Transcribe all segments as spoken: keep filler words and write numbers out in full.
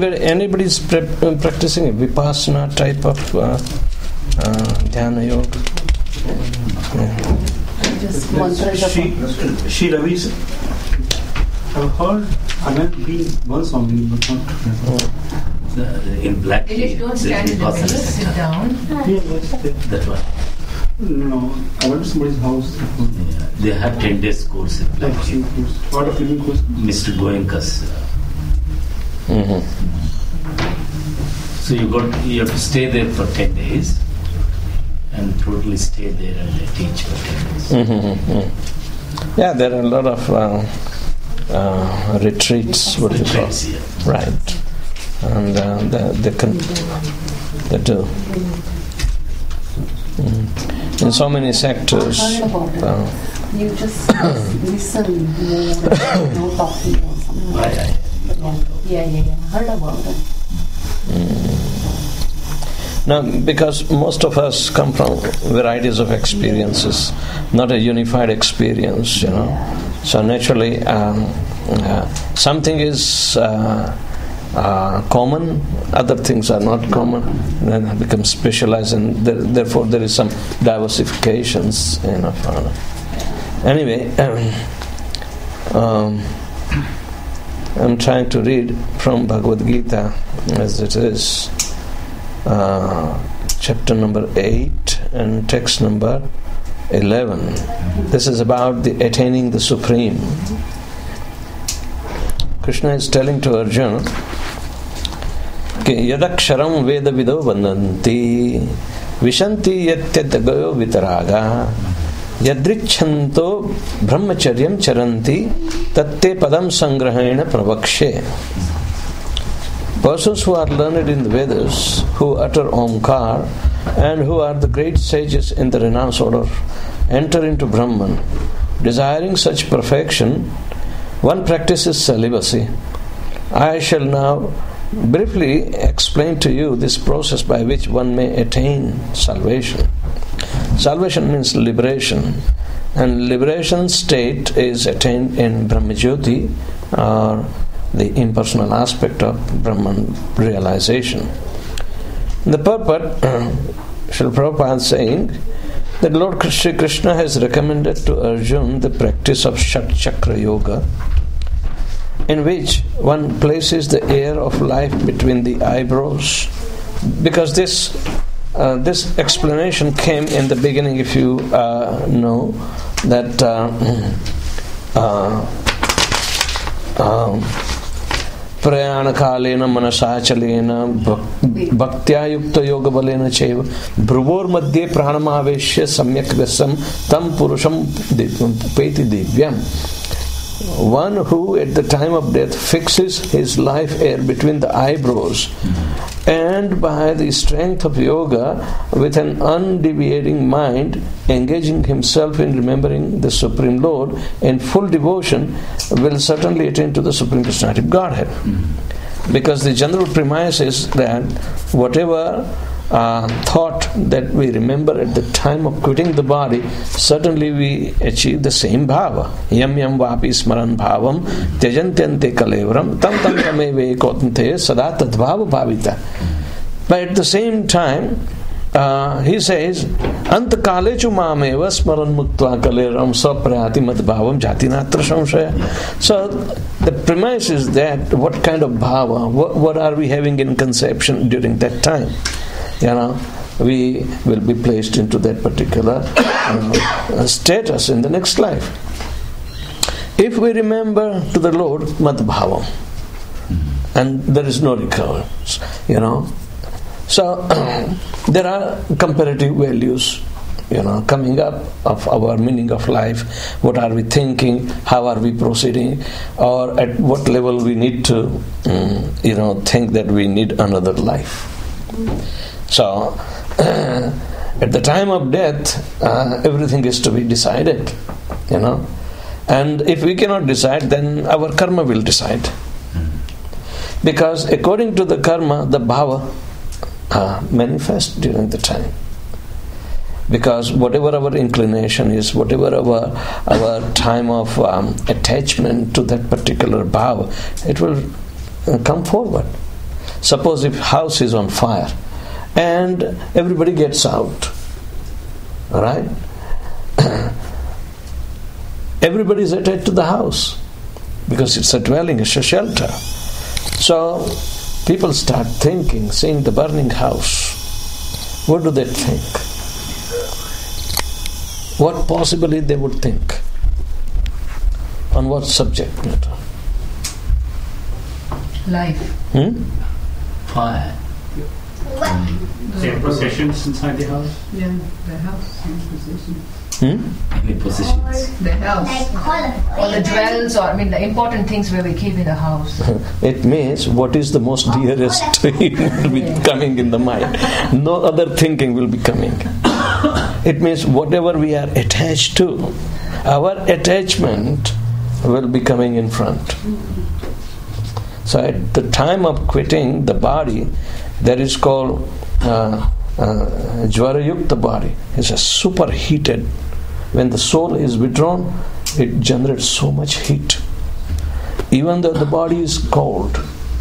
anybody anybody's pre- practicing a vipassana type of uh, uh, dhyana yoga? Yeah. Just mantra japa. She Ravi's. I've heard. I have been once only, but not. Uh, in black tea, Don't stand in the middle, sit down. Yeah, yes, they- that one. No, I went to somebody's house. Yeah. They have ten days course in black Like, tea. what a living course. Mister Goenka's. Uh, Mm-hmm. so you got you have to stay there for ten days, and totally stay there and they teach for ten days. Mm-hmm. Mm-hmm. Yeah, there are a lot of uh, uh, retreats. What do you call? Retreats, yeah. Right, and uh, they, they can they do. Mm. In so many sectors. Heard about it. Uh, You just listen more, no talking or something. Why I- Yeah, yeah, yeah. Heard about it. Now, because most of us come from varieties of experiences, not a unified experience, you know. So naturally, um, uh, something is uh, uh, common, other things are not common, then it becomes specialized, and there, therefore there is some diversifications, you know. Anyway, um, um, I'm trying to read from Bhagavad Gita as it is. Uh, chapter number eight and text number eleven. This is about the attaining the Supreme. Krishna is telling to Arjuna, Yadaksharam Veda Vido Vandanti Vishanti Yatyadagayo Vitaraga Yadrichanto Brahmacharyam Charanti Tatte Padam Sangrahena Pravakshe. Persons who are learned in the Vedas, who utter Omkar, and who are the great sages in the renounced order, enter into Brahman. Desiring such perfection, one practices celibacy. I shall now briefly explain to you this process by which one may attain salvation. Salvation means liberation, and liberation state is attained in Brahmajyoti, or the impersonal aspect of Brahman realization. The purport, Srila Prabhupada is saying that Lord Shri Krishna has recommended to Arjuna the practice of Shat Chakra Yoga, in which one places the air of life between the eyebrows. Because this uh, this explanation came in the beginning, if you uh, know, that uh, uh, um, Prayana kalena manasachalena bhaktya yukta yoga balena cheva bhruvor madhye pranamaveshya samyak vyasam tam purusham peti divyam. One who at the time of death fixes his life air between the eyebrows, mm-hmm. and by the strength of yoga, with an undeviating mind, engaging himself in remembering the Supreme Lord in full devotion, will certainly attain to the Supreme Personality of Godhead. Mm-hmm. Because the general premise is that whatever Uh, thought that we remember at the time of quitting the body, certainly we achieve the same bhava. Yam yam vapi smaran bhavam tyajantyante kalevram tam tam tameve kotante sada tadbhava bhavita. But at the same time, uh, he says, ant kale chu mameva smaran muktva kaleram saprayati mad bhavam jatinatra samshaya. So the premise is that what kind of bhava, what, what are we having in conception during that time? You know, we will be placed into that particular uh, status in the next life. If we remember to the Lord, Madbhavam, and there is no recurrence, you know. So there are comparative values, you know, coming up of our meaning of life. What are we thinking? How are we proceeding? Or at what level we need to, um, you know, think that we need another life. So, uh, at the time of death, uh, everything is to be decided, you know. And if we cannot decide, then our karma will decide. Because according to the karma, the bhava uh, manifests during the time. Because whatever our inclination is, whatever our our time of um, attachment to that particular bhava, it will uh, come forward. suppose if house is on fire and everybody gets out, all right? Everybody is attached to the house because it's a dwelling, it's a shelter. So people start thinking, seeing the burning house. What do they think? What possibly they would think? On what subject matter? Life. Hmm? Fire. There are possessions inside the house. Yeah, the house and possessions. Hmm? Any positions? The house. Or the jewels, or I mean the important things where we keep in the house. It means what is the most dearest to him will be coming in the mind. No other thinking will be coming. It means whatever we are attached to, our attachment will be coming in front. So at the time of quitting the body, that is called uh, uh, Jvara Yukta body. It's a superheated. When the soul is withdrawn, it generates so much heat. Even though the body is cold.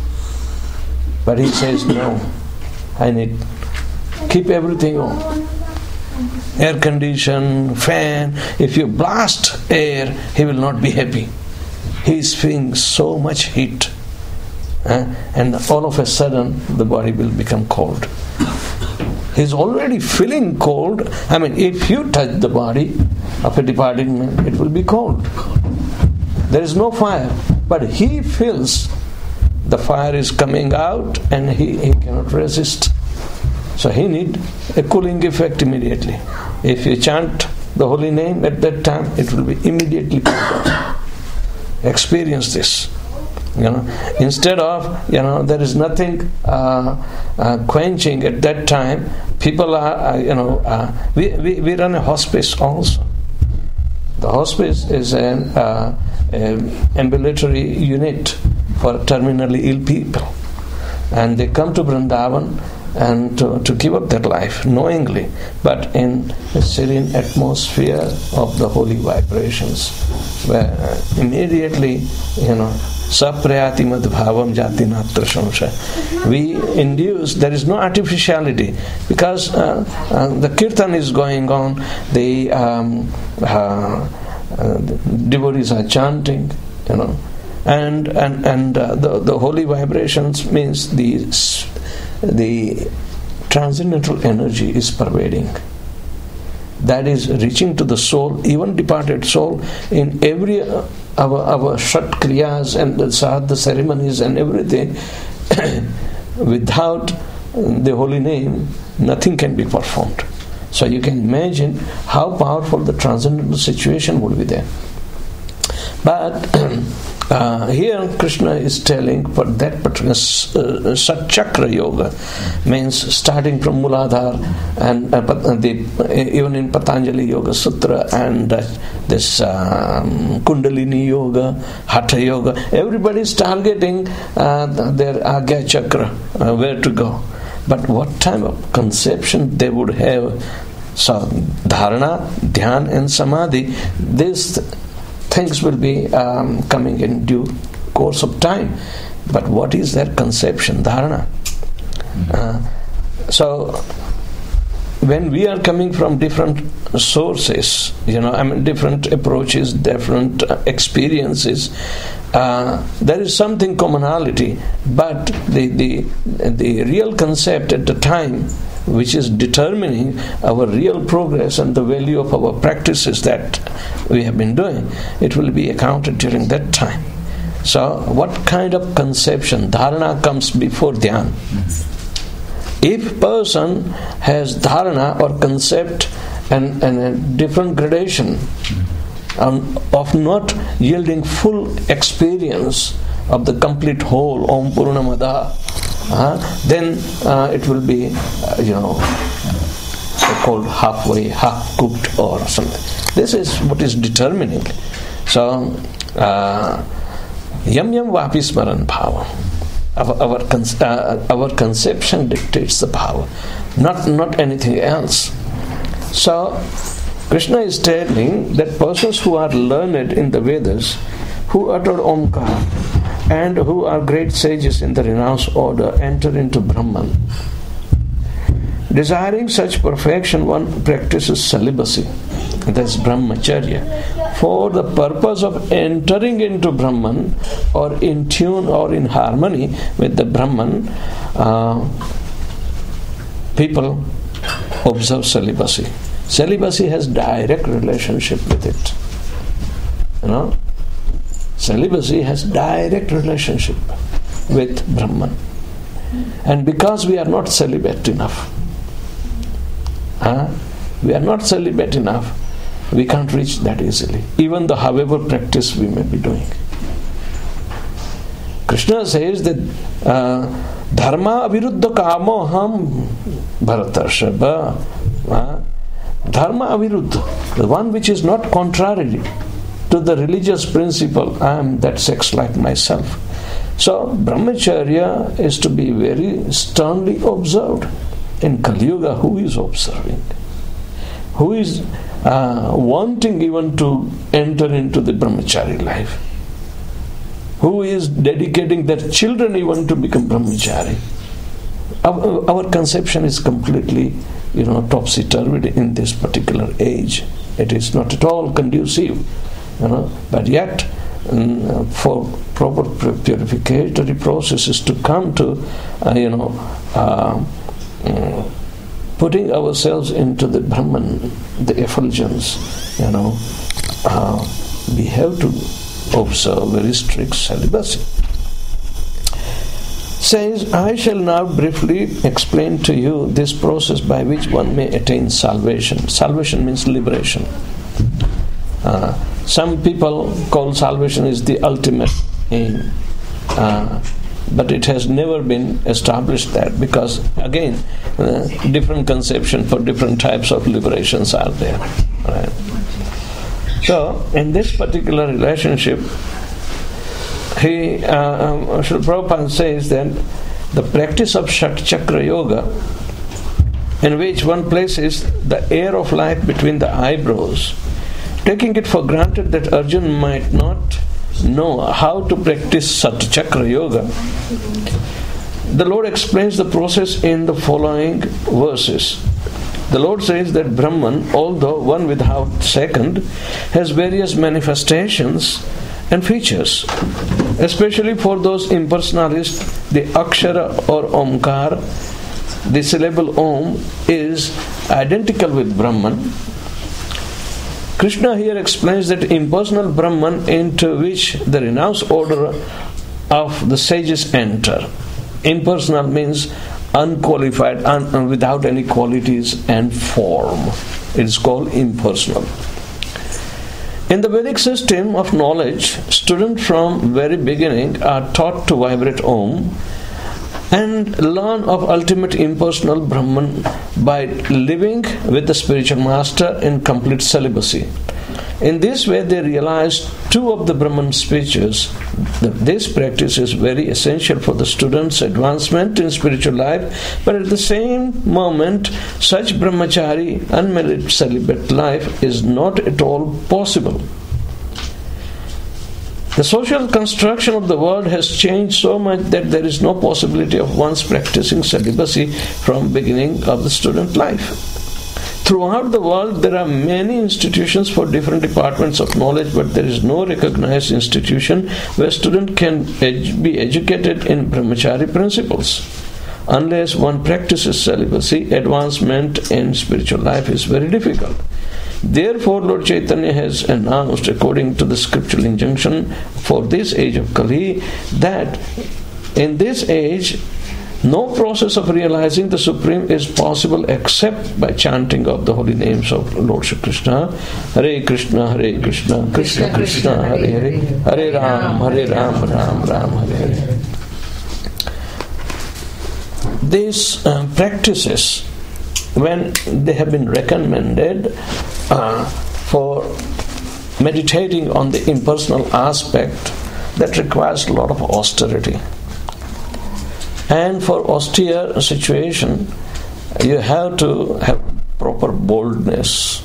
But he says, no, I need, keep everything on. Air condition, fan. If you blast air, he will not be happy. He is feeling so much heat. Uh, and all of a sudden the body will become cold. He's already feeling cold. I mean, if you touch the body of a departing man, it will be cold. There is no fire, but he feels the fire is coming out and he, he cannot resist. So he need a cooling effect immediately. If you chant the holy name at that time, it will be immediately cooled off. Experience this. You know, instead of, you know, there is nothing uh, uh, quenching at that time. People are, uh, you know, uh, we, we, we run a hospice also. The hospice is an uh, ambulatory unit for terminally ill people. And they come to Vrindavan and to, to give up their life knowingly, but in a serene atmosphere of the holy vibrations, where immediately, you know, saprayati madbhavam jati natra samsaya. We induce, there is no artificiality, because uh, uh, the kirtan is going on, the, um, uh, uh, the devotees are chanting, you know, and and and uh, the the holy vibrations means the the transcendental energy is pervading. That is reaching to the soul, even departed soul, in every uh, our our shat kriyas and the sadhana ceremonies and everything. Without the holy name, nothing can be performed. So you can imagine how powerful the transcendental situation would be there. But uh, here Krishna is telling for that particular uh, Satchakra Yoga, means starting from Muladhara and uh, the, uh, even in Patanjali Yoga Sutra and uh, this um, Kundalini Yoga, Hatha Yoga, everybody is targeting uh, their Agya Chakra, uh, where to go. But what type of conception they would have? So Dharana, Dhyan and Samadhi, these things will be um, coming in due course of time. But what is their conception? Dharana. Uh, so when we are coming from different sources, you know, I mean different approaches, different uh, experiences, uh, there is something commonality, but the, the the real concept at the time which is determining our real progress and the value of our practices that we have been doing, it will be accounted during that time. So what kind of conception? Dharana comes before Dhyan. If person has dharana or concept and, and a different gradation um, of not yielding full experience of the complete whole, Om Purnamada, uh, then uh, it will be, uh, you know, called halfway, half cooked or something. This is what is determining. So, uh, yam yam vapi smaran bhava. Our our, con- uh, our conception dictates the power, not not anything else. So, Krishna is telling that persons who are learned in the Vedas, who uttered Omkar, and who are great sages in the renounced order enter into Brahman. Desiring such perfection, one practices celibacy, that's brahmacharya, for the purpose of entering into Brahman, or in tune or in harmony with the Brahman. Uh, people observe celibacy. Celibacy has direct relationship with it. You know, celibacy has direct relationship with Brahman, and because we are not celibate enough, huh? we are not celibate enough, we can't reach that easily, even though however practice we may be doing. Krishna says that uh, dharma aviruddha kamo ham bharatarshava. Uh, dharma aviruddha, the one which is not contrary to the religious principle, I am that sex like myself. So brahmacharya is to be very sternly observed. In Kali Yuga, who is observing? Who is uh, wanting even to enter into the brahmachari life? Who is dedicating their children even to become brahmachari? Our, our conception is completely, you know, topsy-turvy in this particular age. It is not at all conducive, you know. But yet, um, for proper purificatory processes to come to, uh, you know, uh, uh, putting ourselves into the Brahman, the effulgence, you know, uh, we have to observe very strict celibacy. Says, I shall now briefly explain to you this process by which one may attain salvation. Salvation means liberation. Uh, some people call salvation is the ultimate aim. Uh, but it has never been established that, because again, uh, different conception for different types of liberations are there. Right? So, in this particular relationship, he, uh, um, Srila Prabhupada says that the practice of Shat Chakra Yoga, in which one places the air of life between the eyebrows, taking it for granted that Arjuna might not know how to practice Sat Chakra Yoga, the Lord explains the process in the following verses. The Lord says that Brahman, although one without second, has various manifestations and features. Especially for those impersonalists, the Akshara or Omkar, the syllable Om, is identical with Brahman. Krishna here explains that impersonal Brahman into which the renounced order of the sages enter. Impersonal means unqualified, un- without any qualities and form. It is called impersonal. In the Vedic system of knowledge, students from very beginning are taught to vibrate Om and learn of ultimate impersonal Brahman by living with the spiritual master in complete celibacy. In this way, they realize two of the Brahman speeches. This practice is very essential for the student's advancement in spiritual life, but at the same moment, such brahmachari, unmarried celibate life is not at all possible. The social construction of the world has changed so much that there is no possibility of one's practicing celibacy from beginning of the student life. Throughout the world, there are many institutions for different departments of knowledge, but there is no recognized institution where student can ed- be educated in brahmachari principles. Unless one practices celibacy, advancement in spiritual life is very difficult. Therefore, Lord Chaitanya has announced, according to the scriptural injunction for this age of Kali, that in this age, no process of realizing the Supreme is possible except by chanting of the holy names of Lord Shri Krishna. Hare Krishna, Hare Krishna, Krishna Krishna, Hare Hare, Hare Ram, Hare Ram, Ram Ram, Hare Hare. These uh, practices, when they have been recommended uh, for meditating on the impersonal aspect, that requires a lot of austerity. And for austere situation, you have to have proper boldness.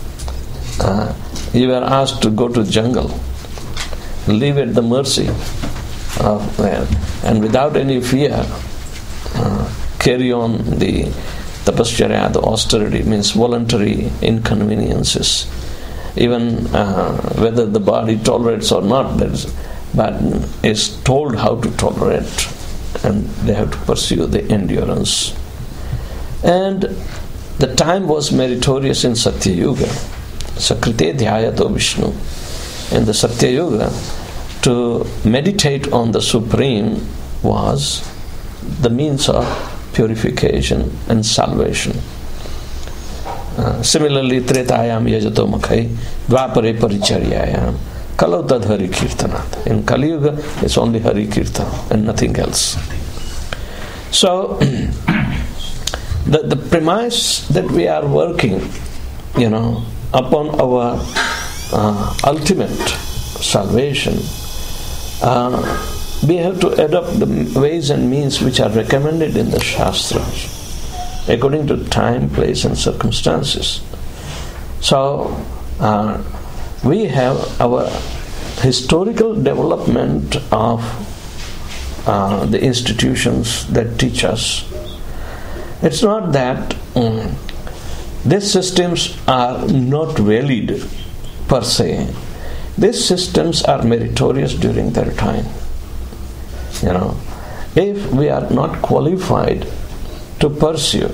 Uh, you were asked to go to jungle, live at the mercy of that, and without any fear uh, carry on the tapascharya, the austerity, means voluntary inconveniences, even uh, whether the body tolerates or not, that is, but is told how to tolerate, and they have to pursue the endurance. And the time was meritorious in Satya Yuga. Sakrite dhyayato Vishnu. In the Satya Yuga, to meditate on the Supreme was the means of purification and salvation. Uh, similarly, Tretayam yajato makhai, dvapare paricharyayam, kalau tad hari kirtanat. In Kali Yuga, it's only Hari Kirtan and nothing else. So, the, the premise that we are working, you know, upon our uh, ultimate salvation, uh, we have to adopt the ways and means which are recommended in the Shastras, according to time, place and circumstances. So, uh, we have our historical development of uh, the institutions that teach us. It's not that um, these systems are not valid per se. These systems are meritorious during their time. You know, if we are not qualified to pursue,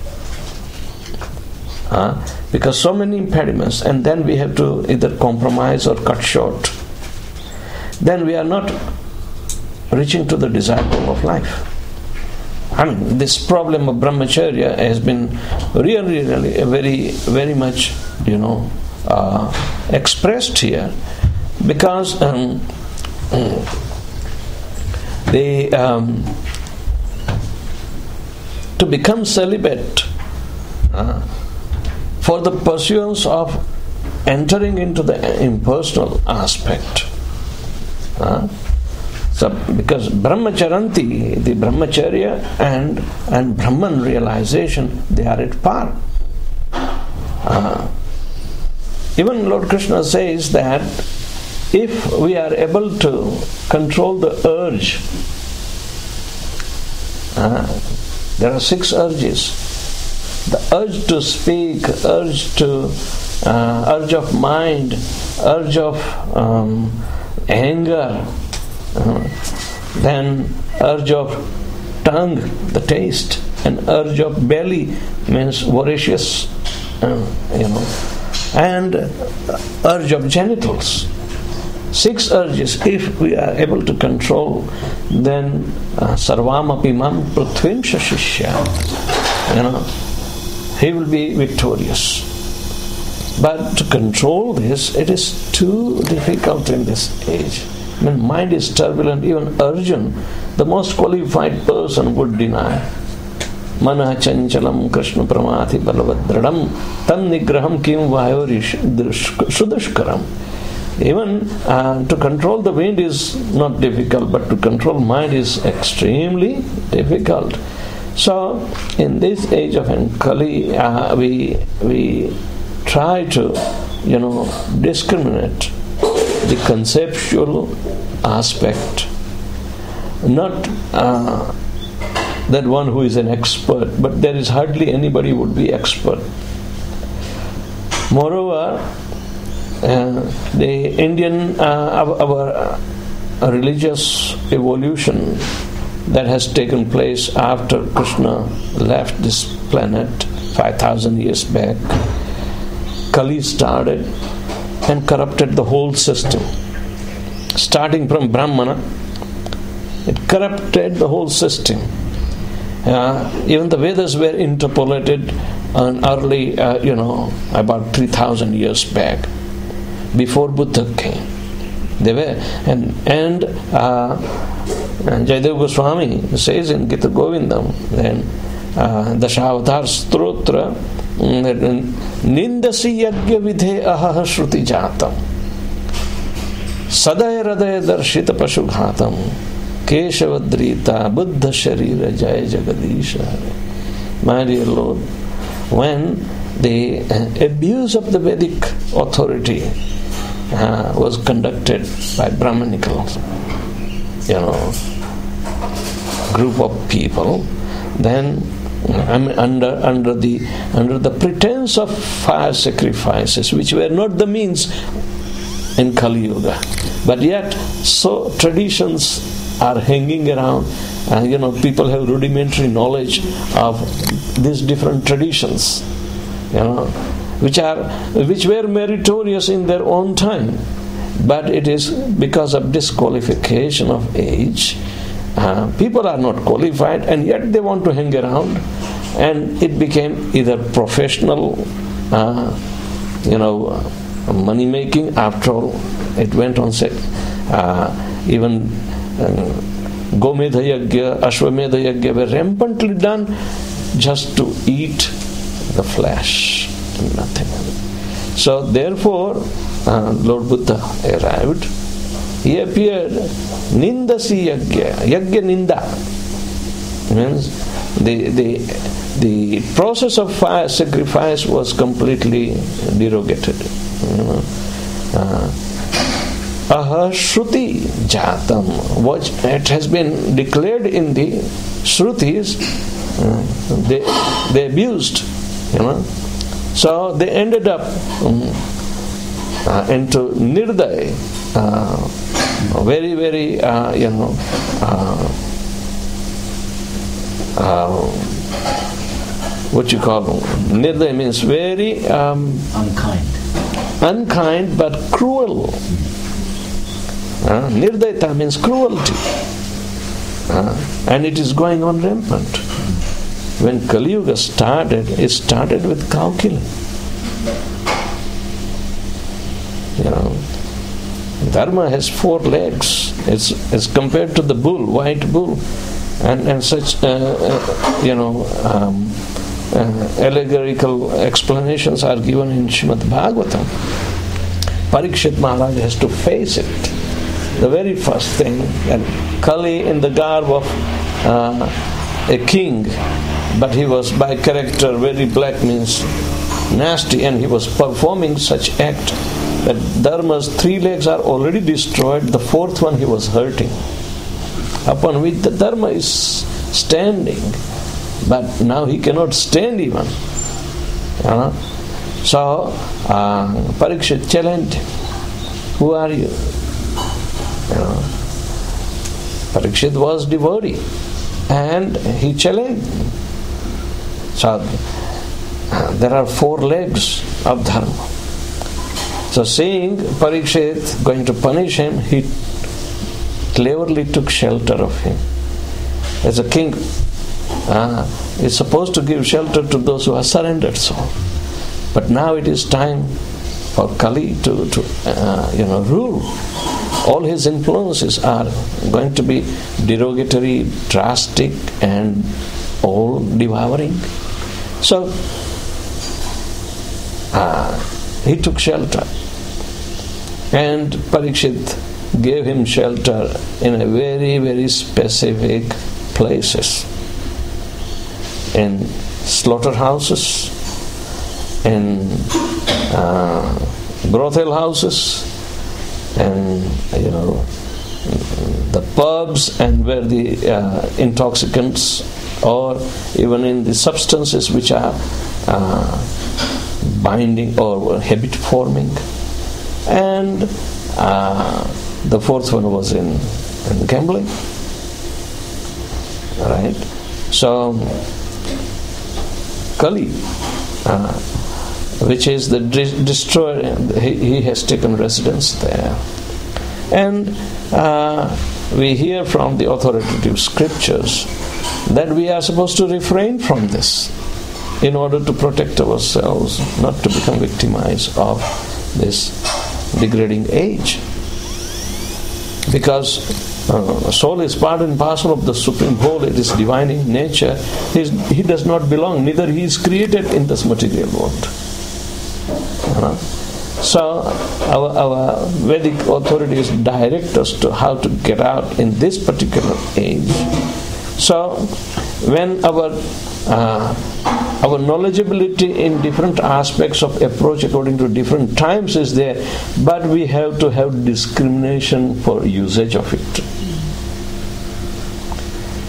uh, because so many impediments, and then we have to either compromise or cut short, then we are not reaching to the desired goal of life. I mean, this problem of brahmacharya has been really, really very, very much, you know, uh, expressed here, because um, the um, to become celibate uh, for the pursuance of entering into the impersonal aspect. Uh, So, because brahmacharanti, the brahmacharya and and Brahman realization, they are at par. Uh, even Lord Krishna says that if we are able to control the urge, uh, there are six urges: the urge to speak, urge to uh, urge of mind, urge of um, anger. Uh, then urge of tongue, the taste, and urge of belly means voracious, uh, you know, and uh, urge of genitals. Six urges, if we are able to control, then sarvam api mam prithvim shashishya, you know, he will be victorious. But to control this, it is too difficult in this age. When mind is turbulent, even Arjun, the most qualified person, would deny. Manah chanchalam krishna pramati balavadradam tam nigraham kim vayorish sudushkaram. Even uh, to control the wind is not difficult, but to control mind is extremely difficult. So, in this age of Kali, uh, we we try to, you know, discriminate the conceptual aspect, not uh, that one who is an expert, but there is hardly anybody would be expert. Moreover, uh, the Indian, uh, our, our uh, religious evolution that has taken place after Krishna left this planet five thousand years back, Kali started and corrupted the whole system. Starting from Brahmana, it corrupted the whole system. Uh, even the Vedas were interpolated on early, uh, you know, about three thousand years back, before Buddha came. They were, and and uh, Jayadeva Goswami says in Gita Govindam, then uh, Dashavatar Stotra, Nindasi yagya vidhe aha shruti jatam Sadaya radaya darshita pashughatam Keshavadrita buddha sharira jaya jagadisha. My dear Lord, when the uh, abuse of the Vedic authority uh, was conducted by Brahmanicals, you know, group of people, then I mean, under under the under the pretense of fire sacrifices, which were not the means in Kali Yuga, but yet so traditions are hanging around, and you know, people have rudimentary knowledge of these different traditions, you know, which are which were meritorious in their own time, but it is because of disqualification of age. Uh, people are not qualified, and yet they want to hang around, and it became either professional, uh, you know, uh, money making. After all, it went on. Say, uh, even uh, Gomedha Yagya, Ashwamedha Yagya were rampantly done just to eat the flesh, nothing. So therefore, uh, Lord Buddha arrived. He appeared. Nindasi Yagya, Yagya Ninda means the the the process of fire sacrifice was completely derogated. Aha Shruti Jatam, which it has been declared in the Shrutis, uh, they they abused, you know. So they ended up um, uh, into Nirdaya. Uh, very very uh, you know uh, uh, what you call Nirdaya means very um, unkind unkind but cruel. uh, Nirdayata means cruelty, uh, and it is going on rampant. When Kali Yuga started, it started with cow killing, you know. Dharma has four legs. It's, it's compared to the bull, white bull, and and such uh, uh, you know um, uh, allegorical explanations are given in Srimad Bhagavatam. Parikshit Maharaj has to face it. The very first thing, that Kali in the garb of uh, a king, but he was by character very black, means nasty, and he was performing such act that Dharma's three legs are already destroyed, the fourth one he was hurting, upon which the Dharma is standing, but now he cannot stand even. You know? So uh, Parikshit challenged him, who are you? You know, Parikshit was devotee, and he challenged him. So uh, there are four legs of Dharma. So seeing Parikshit going to punish him, he cleverly took shelter of him. As a king uh, is supposed to give shelter to those who are surrendered soul. But now it is time for Kali to, to uh, you know, rule. All his influences are going to be derogatory, drastic, and all devouring. So uh, he took shelter, and Parikshit gave him shelter in a very, very specific places, in slaughterhouses, in uh, brothel houses, and you know the pubs, and where the uh, intoxicants, or even in the substances which are uh, binding or habit forming, and uh, the fourth one was in, in gambling. Right? So Kali, uh, which is the de- destroyer, he, he has taken residence there, and uh, we hear from the authoritative scriptures that we are supposed to refrain from this in order to protect ourselves, not to become victimized of this degrading age. Because uh, soul is part and parcel of the Supreme Whole, it is divine in nature. He's, he does not belong, neither he is created in this material world. You know? So our, our Vedic authorities direct us to how to get out in this particular age. So when our uh, our knowledgeability in different aspects of approach according to different times is there, but we have to have discrimination for usage of it.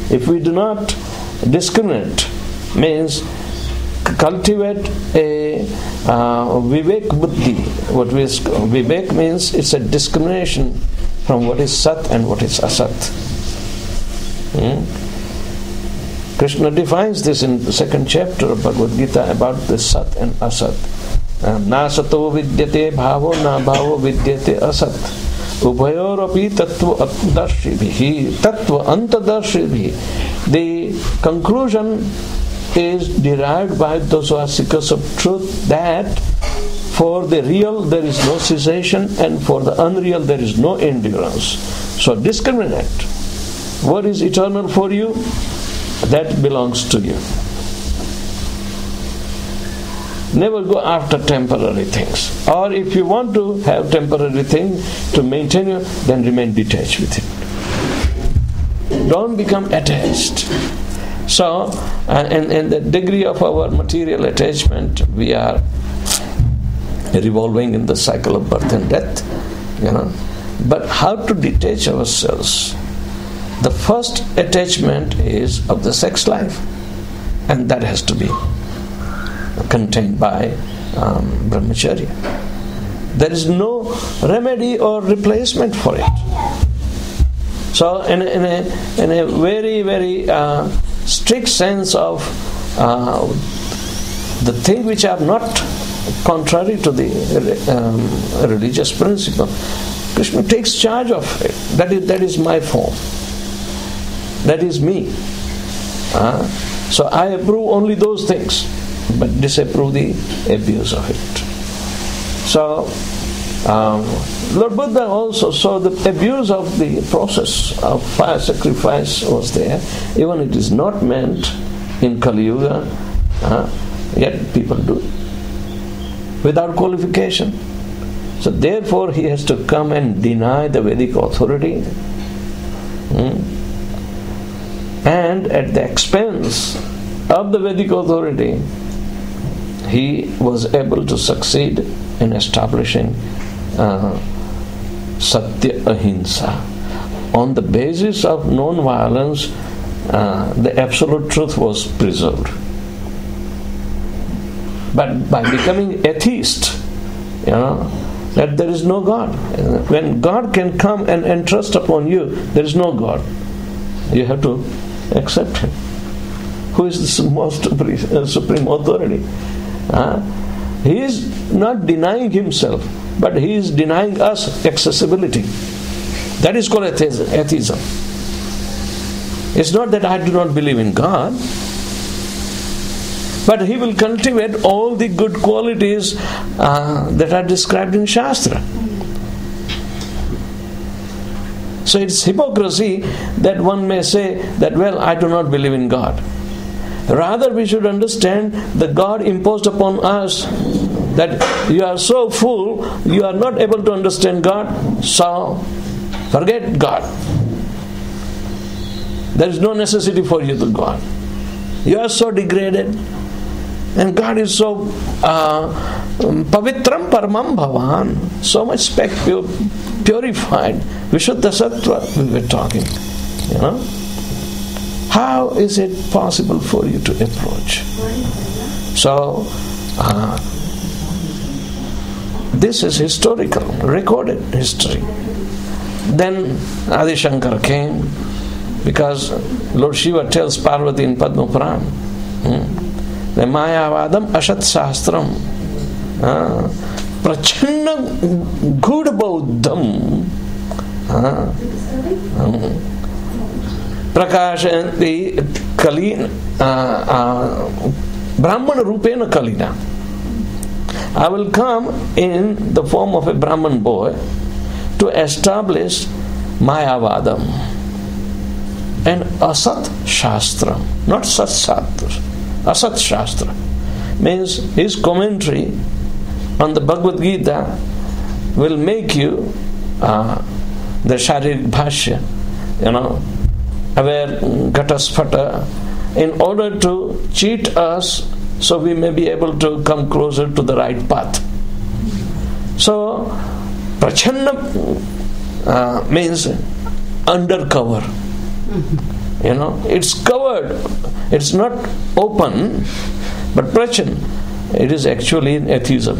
If we do not discriminate, means cultivate a uh, vivek buddhi. What we vivek means it's a discrimination from what is sat and what is asat. Hmm? Krishna defines this in the second chapter of Bhagavad Gita about the sat and asat. Na sato vidyate bhavo na bhavo vidyate asat. Ubhayorapi tattva antadarshibhi. Tattva antadarshibhi. The conclusion is derived by those who are seekers of truth that for the real there is no cessation and for the unreal there is no endurance. So discriminate. What is eternal for you? That belongs to you. Never go after temporary things. Or if you want to have temporary things to maintain you, then remain detached with it. Don't become attached. So, and in the degree of our material attachment, we are revolving in the cycle of birth and death, you know. But how to detach ourselves? The first attachment is of the sex life, and that has to be contained by um, brahmacharya. There is no remedy or replacement for it. So, in a, in a, in a very, very uh, strict sense of uh, the things which are not contrary to the um, religious principle, Krishna takes charge of it. That is, that is my form. That is me. Uh, so I approve only those things, but disapprove the abuse of it. So, um, Lord Buddha also saw the abuse of the process of fire sacrifice was there. Even it is not meant in Kali Yuga, uh, yet people do it without qualification. So therefore he has to come and deny the Vedic authority. Hmm? And at the expense of the Vedic authority, he was able to succeed in establishing uh, Satya Ahimsa. On the basis of non-violence, uh, the absolute truth was preserved. But by becoming atheist, you know, that there is no God. When God can come and entrust upon you, there is no God. You have to accept Him. Who is the most supreme authority? Uh, he is not denying Himself, but He is denying us accessibility. That is called atheism. It's not that I do not believe in God, but He will cultivate all the good qualities uh, that are described in Shastra. So it's hypocrisy that one may say that, well, I do not believe in God. Rather, we should understand the God imposed upon us, that you are so full, you are not able to understand God, so forget God. There is no necessity for you to God. You are so degraded, and God is so uh, pavitram paramam bhavan, so much spec purified, Vishuddha Sattva we were talking, you know. How is it possible for you to approach? So, uh, this is historical, recorded history. Then Adi Shankar came, because Lord Shiva tells Parvati in Padma Puran, hmm, the Mayavadam Ashat Sastram, uh, Prachanna Gudha Bauddham, uh, um, Prakashanti Kalina, uh, uh, Brahmana Rupena Kalina. I will come in the form of a Brahman boy to establish Mayavadam and Asat Shastra, not Sat Shastra. Asat Shastra means his commentary on the Bhagavad Gita will make you uh, the Sharirik Bhashya, you know, aware Ghatasphata, in order to cheat us so we may be able to come closer to the right path. So, Prachanna uh, means undercover. You know, it's covered. It's not open, but prachan. It is actually an atheism.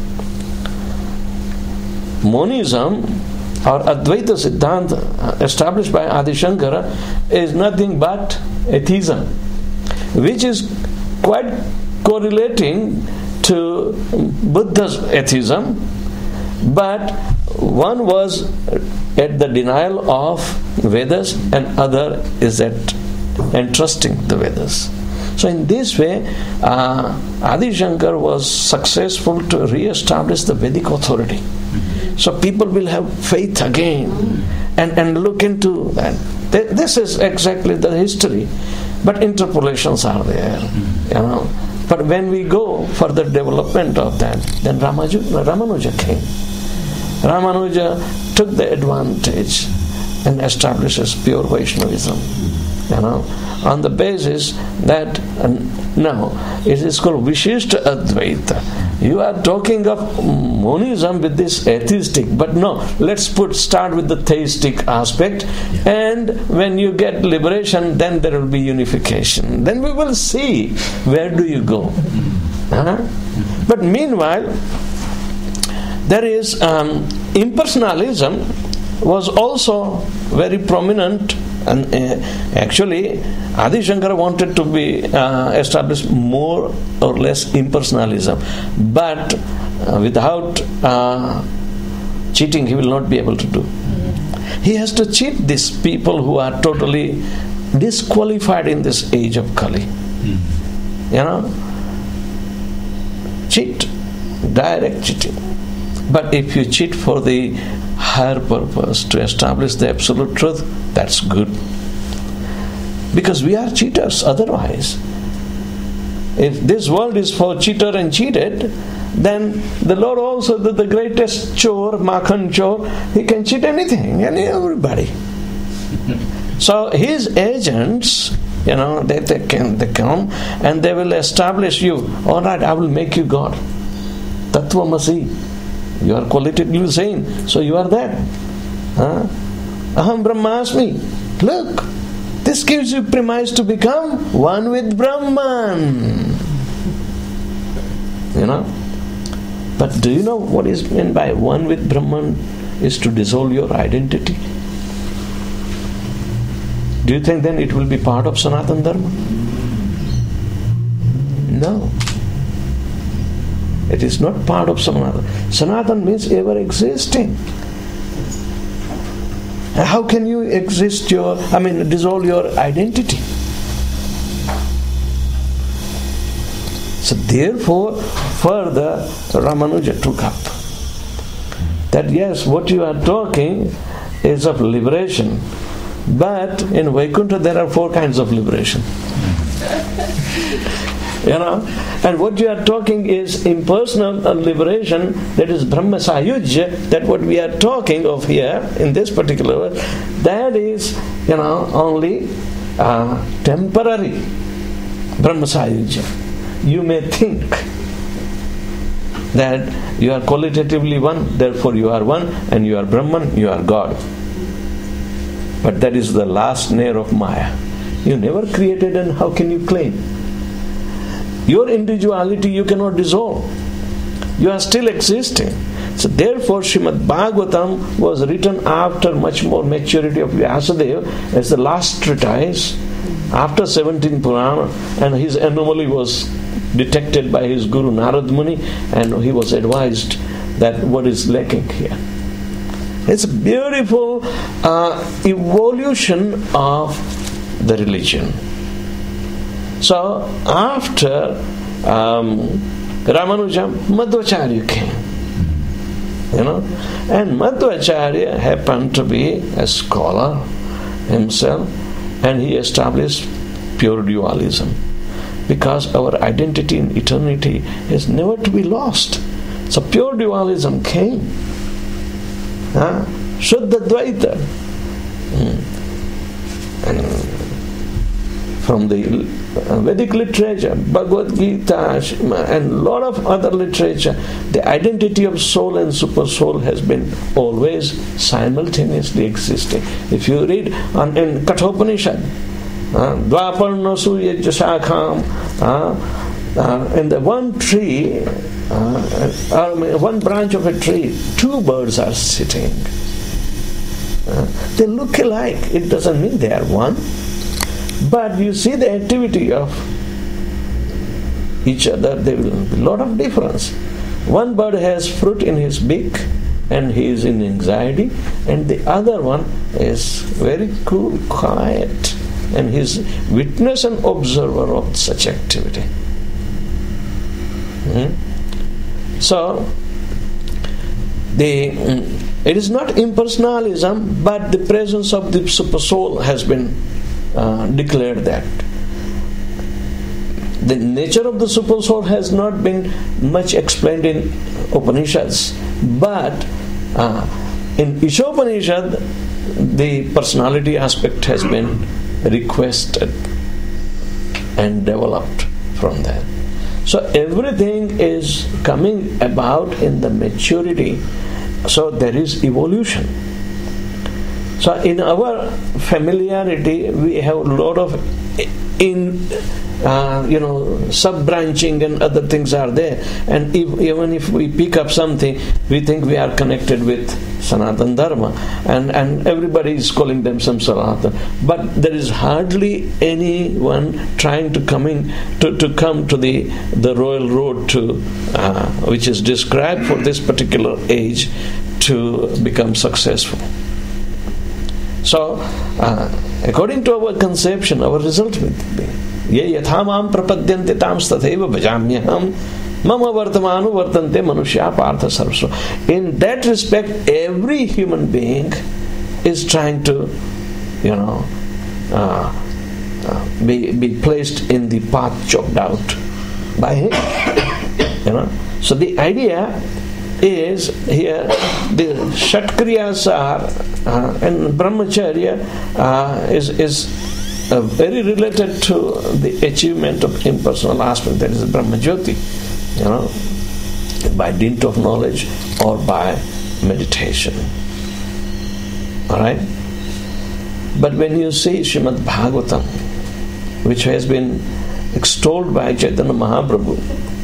Monism or Advaita Siddhanta established by Adi Shankara is nothing but atheism, which is quite correlating to Buddha's atheism, but one was at the denial of Vedas and other is at entrusting the Vedas. So in this way, uh, Adi Shankar was successful to re-establish the Vedic authority. So people will have faith again and, and look into that. This is exactly the history. But interpolations are there, you know. But when we go for the development of that, then Ramanuja, Ramanuja came. Ramanuja took the advantage and establishes pure Vaishnavism, you know, on the basis that uh, now it is called Vishishta Advaita. You are talking of monism with this atheistic, but no, let's put start with the theistic aspect, and when you get liberation, then there will be unification. Then we will see where do you go. Huh? But meanwhile, there is um, impersonalism was also very prominent, and uh, actually Adi Shankara wanted to be uh, established more or less impersonalism, but uh, without uh, cheating he will not be able to do. He has to cheat these people who are totally disqualified in this age of Kali. You know, cheat, direct cheating. But if you cheat for the higher purpose, to establish the absolute truth, that's good. Because we are cheaters otherwise. If this world is for cheater and cheated, then the Lord also, the, the greatest chore, Makhan chore, he can cheat anything and everybody. So his agents, you know, they, they, can, they come and they will establish you. Alright, I will make you God. Tattvamasi. You are qualitatively sane, so you are that. Huh? Aham Brahmasmi. Look, this gives you premise to become one with Brahman. You know? But do you know what is meant by one with Brahman? Is to dissolve your identity. Do you think then it will be part of Sanatana Dharma? No. It is not part of Sanatana. Sanatana means ever existing. How can you exist your, I mean, dissolve your identity? So therefore, further Ramanuja took up that yes, what you are talking is of liberation, but in Vaikuntha there are four kinds of liberation. You know, and what you are talking is impersonal liberation, that is Brahma Sayujya, that what we are talking of here in this particular word, that is, you know, only uh, temporary Brahma Sayujya. You may think that you are qualitatively one, therefore you are one, and you are Brahman, you are God. But that is the last snare of Maya. You never created, and how can you claim? Your individuality you cannot dissolve. You are still existing. So therefore Srimad Bhagavatam was written after much more maturity of Vyasadeva as the last treatise after seventeen Purana, and his anomaly was detected by his Guru Narad Muni, and he was advised that what is lacking here. It's a beautiful uh, evolution of the religion. So after um, Ramanuja, Madhvacharya came, you know, and Madhvacharya happened to be a scholar himself, and he established pure dualism, because our identity in eternity is never to be lost. So pure dualism came, huh? Shuddha Dvaita, hmm. and from the Vedic literature, Bhagavad Gita, and a lot of other literature, the identity of soul and super soul has been always simultaneously existing. If you read on, in Kathopanishad, Dvaparno suyajya shakham. In the one tree, uh, or one branch of a tree, two birds are sitting. Uh, they look alike. It doesn't mean they are one. But you see the activity of each other, there will be a lot of difference. One bird has fruit in his beak and he is in anxiety, and the other one is very cool, quiet, and he is witness and observer of such activity. Hmm? So, the it is not impersonalism, but the presence of the super soul has been uh, declared that. The nature of the super soul has not been much explained in Upanishads, but uh, in Ishopanishad, the personality aspect has been requested and developed from that. So everything is coming about in the maturity. So there is evolution. So in our familiarity, we have a lot of in uh, you know sub-branching and other things are there. And if, even if we pick up something, we think we are connected with Sanatana Dharma, and, and everybody is calling themselves Sanatana. But there is hardly anyone trying to coming to, to come to the the royal road to uh, which is described for this particular age to become successful. So, uh, according to our conception, our result will be ye yatha mam prapadyante tams tatheva bhajamyaham mama vartamanu vartante manushya partha sarvasva. In that respect, every human being is trying to, you know, uh, uh, be, be placed in the path chalked out by him. You know, so the idea is here the Shatkriyas are uh, and Brahmacharya uh, is is uh, very related to the achievement of impersonal aspect, that is Brahmajyoti, you know, by dint of knowledge or by meditation. Alright? But when you see Srimad Bhagavatam, which has been extolled by Chaitanya Mahaprabhu,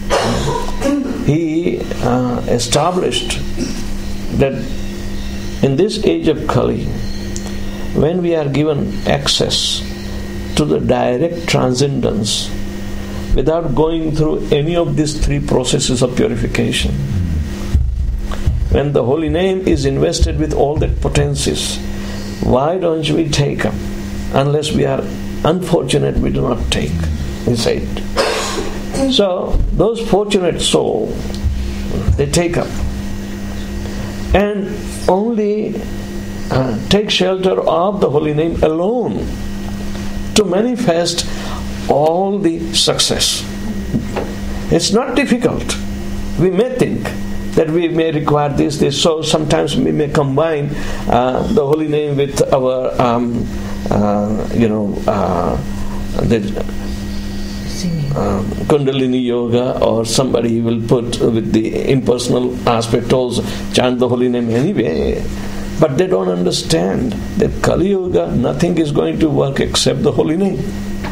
he uh, established that in this age of Kali, when we are given access to the direct transcendence without going through any of these three processes of purification, when the holy name is invested with all that potencies, why don't we take up? Unless we are unfortunate, we do not take, he said. So, those fortunate souls, they take up and only uh, take shelter of the holy name alone to manifest all the success. It's not difficult. We may think that we may require this, this, so sometimes we may combine uh, the holy name with our, um, uh, you know, uh, the Uh, Kundalini Yoga, or somebody will put with the impersonal aspect also, chant the holy name anyway. But they don't understand that Kali Yoga, nothing is going to work except the holy name.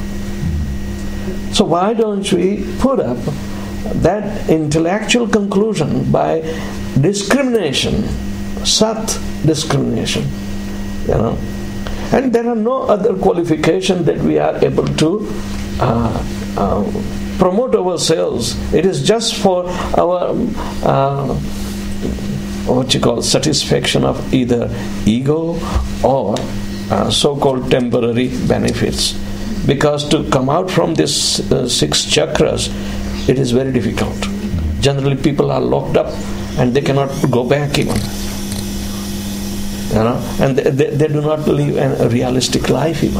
So why don't we put up that intellectual conclusion by discrimination, Sat discrimination, you know? And there are no other qualification that we are able to uh, Uh, promote ourselves. It is just for our uh, what you call satisfaction of either ego or uh, so-called temporary benefits. Because to come out from these uh, six chakras, it is very difficult. Generally, people are locked up and they cannot go back even. You know, and they, they, they do not live a realistic life even.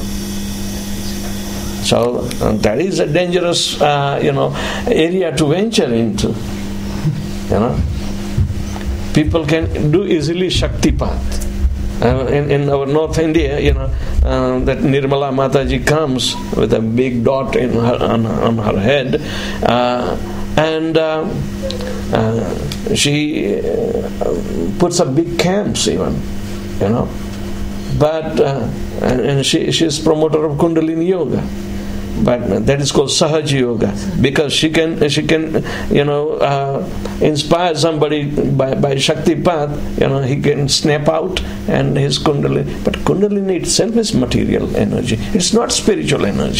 So uh, that is a dangerous, uh, you know, area to venture into. You know, people can do easily Shaktipat. Uh, in, in our North India, you know, uh, that Nirmala Mataji comes with a big dot in her, on, on her head, uh, and uh, uh, she uh, puts up big camps even, you know. but uh, and, and she she is promoter of Kundalini Yoga. But that is called Sahaj Yoga, because she can she can you know uh, inspire somebody by by Shaktipat. You know, he can snap out and his Kundalini. But Kundalini itself is material energy. It's not spiritual energy.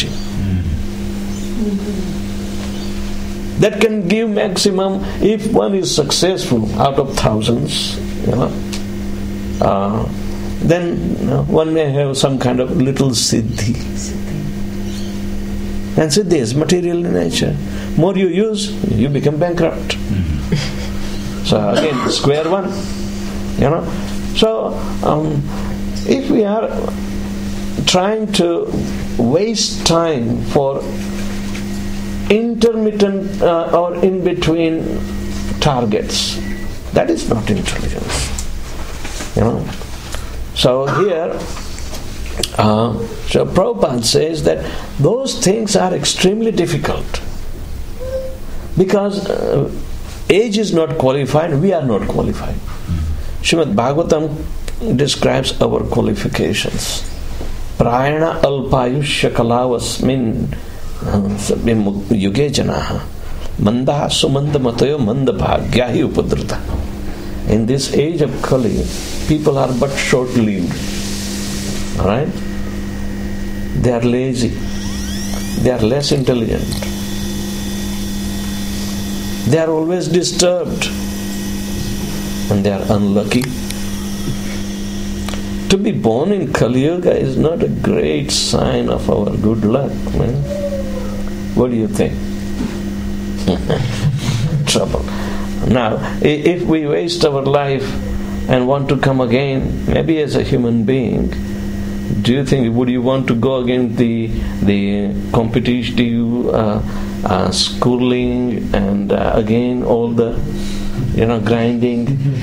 Mm-hmm. That can give maximum if one is successful out of thousands. You know, uh, then you know, one may have some kind of little siddhi. And siddhi is material in nature. More you use, you become bankrupt. Mm-hmm. So again, square one. You know. So um, if we are trying to waste time for intermittent uh, or in between targets, that is not intelligence. You know. So here. Uh, so Prabhupada says that those things are extremely difficult because uh, age is not qualified, we are not qualified. Srimad Bhagavatam describes our qualifications. Prayana alpayushya kalavasmin yuge janaha mandaha sumanda matayo manda bhagyahi upadrita. In this age of Kali, people are but short-lived. Alright? They are lazy. They are less intelligent. They are always disturbed. And they are unlucky. To be born in Kali Yuga is not a great sign of our good luck, man. What do you think? Trouble. Now, if we waste our life and want to come again, maybe as a human being, do you think, would you want to go against the the competitive uh, uh, schooling and uh, again all the you know grinding?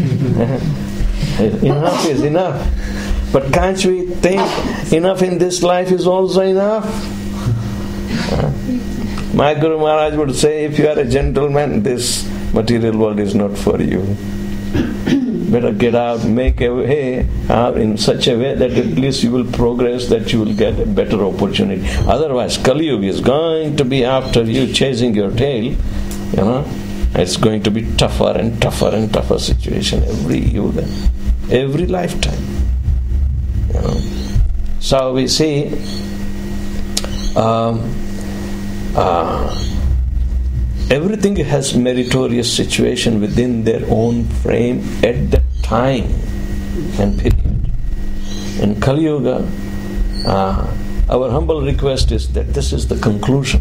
Enough is enough. But can't we think enough in this life is also enough? Uh, my Guru Maharaj would say, if you are a gentleman, this material world is not for you. Better get out, make a way out in such a way that at least you will progress, that you will get a better opportunity. Otherwise, Kali Yuga is going to be after you, chasing your tail. You know, it's going to be tougher and tougher and tougher situation every yuga, every lifetime. You know, so we see. Um, uh, Everything has meritorious situation within their own frame at that time and period. In Kali Yuga, uh, our humble request is that this is the conclusion.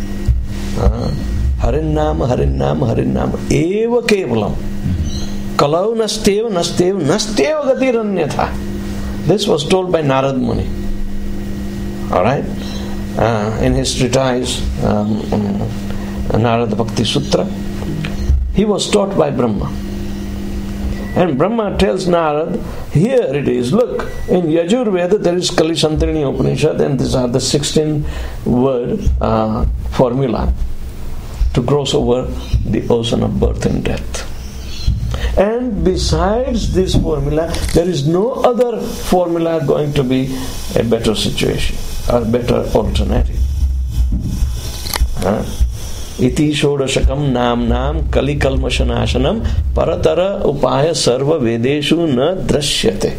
Harinnama, Harinnama, Harinnama, eva kevalam. Kalau nasteva, nasteva, nasteva gatiranyatha. This was told by Narad Muni. Alright? Uh, in his treatise, um, um, Narada Bhakti Sutra, he was taught by Brahma. And Brahma tells Narad, here it is, look, in Yajurveda there is Kali Santrini Upanishad, and these are the sixteen word uh, formula to cross over the ocean of birth and death. And besides this formula, there is no other formula going to be a better situation or better alternative. Huh? Iti shodashakam nam nam kali kalmashanashanam paratara upaya sarva vedeshu na drashyate.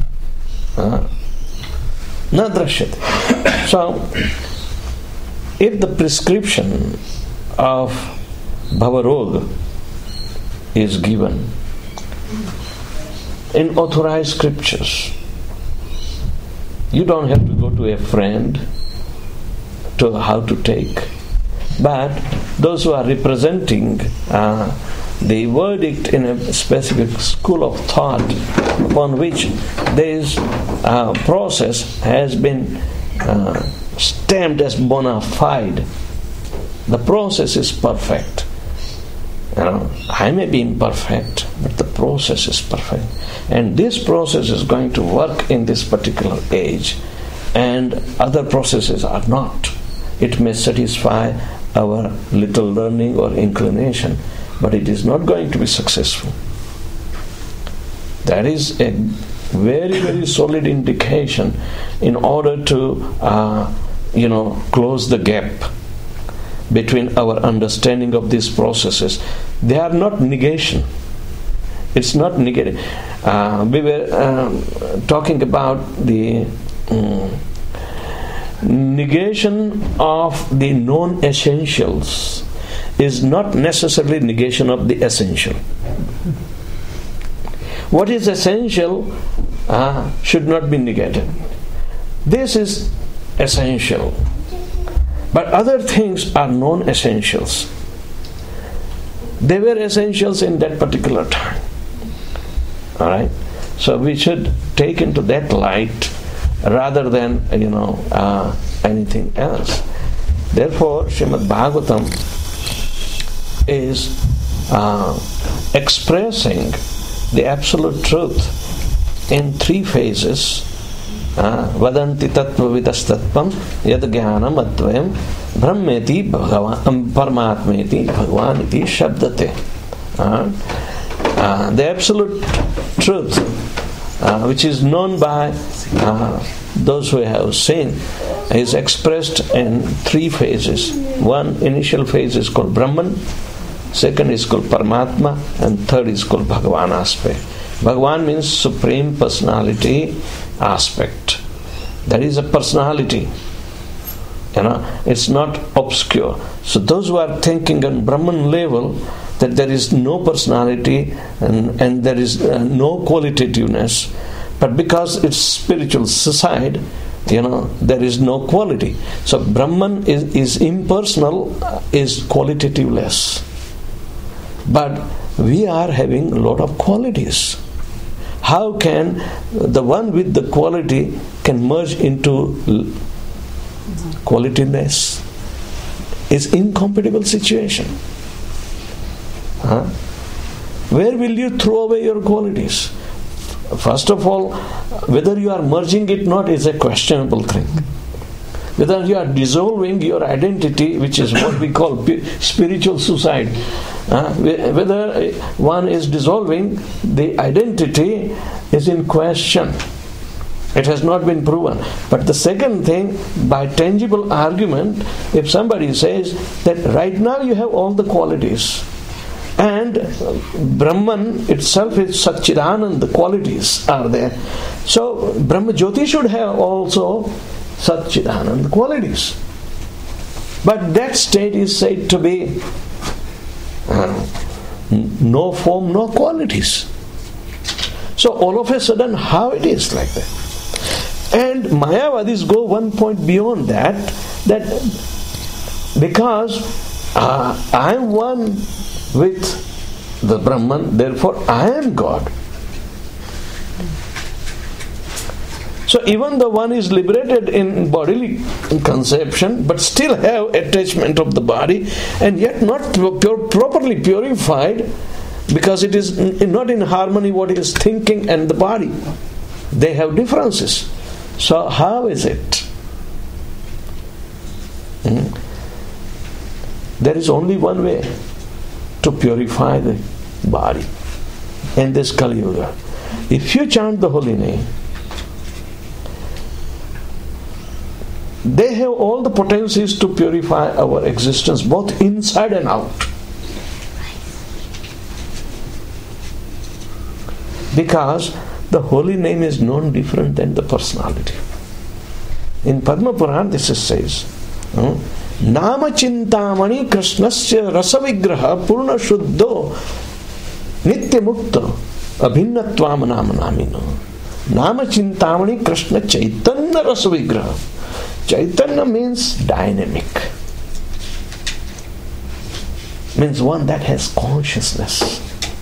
Na drashyate. So, if the prescription of Bhavarog is given in authorized scriptures, you don't have to go to a friend to how to take. But those who are representing uh, the verdict in a specific school of thought upon which this uh, process has been uh, stamped as bona fide, the process is perfect. You know, I may be imperfect, but the process is perfect. And this process is going to work in this particular age, and other processes are not. It may satisfy our little learning or inclination, but it is not going to be successful. That is a very, very solid indication in order to, uh, you know, close the gap between our understanding of these processes. They are not negation. It's not negated. Uh, we were um, talking about the um, negation of the non-essentials is not necessarily negation of the essential. What is essential uh, should not be negated. This is essential. But other things are non-essentials. They were essentials in that particular time. Alright? So we should take into that light rather than, you know, uh, anything else. Therefore, Srimad Bhagavatam is uh, expressing the absolute truth in three phases. Vadanti tattva vidastatvam yad jnanam advayam brahmeti bhagavan paramatmeti bhagavaniti shabdate. Uh, the absolute truth, uh, which is known by uh, those who have seen, is expressed in three phases. One initial phase is called Brahman, second is called Paramatma, and third is called Bhagavan aspect. Bhagavan means Supreme Personality aspect. That is a personality. You know, it's not obscure. So those who are thinking on Brahman level that there is no personality and, and there is uh, no qualitativeness, but because it's spiritual side, you know, there is no quality. So Brahman is, is impersonal, uh, is qualitativeless. But we are having a lot of qualities. How can the one with the quality can merge into qualityless? It's incompatible situation. Huh? Where will you throw away your qualities? First of all, whether you are merging it or not is a questionable thing. Whether you are dissolving your identity, which is what we call spiritual suicide, uh, whether one is dissolving the identity is in question. It has not been proven. But the second thing, by tangible argument, if somebody says that right now you have all the qualities, and Brahman itself is Satchidanand, the qualities are there. So Brahma Jyoti should have also Satchidanand qualities. But that state is said to be uh, no form, no qualities. So all of a sudden, how it is like that? And Mayavadis go one point beyond that, that because uh, I am one with the Brahman, therefore I am God. So even though one is liberated in bodily conception, but still have attachment of the body, and yet not pure, properly purified, because it is not in harmony what is thinking and the body. They have differences. So how is it? Hmm? There is only one way to purify the body in this Kali Yuga. If you chant the holy name, they have all the potencies to purify our existence, both inside and out. Because the holy name is known different than the personality. In Padma Purana this says, Nama Chintamani Krishnasya Rasa Vigraha Purna Shuddho Nitya Mukta Abhinnatvam Nama Namino. Nama Chintamani Krishna Chaitanya Rasa Vigraha. Chaitanya means dynamic. Means one that has consciousness.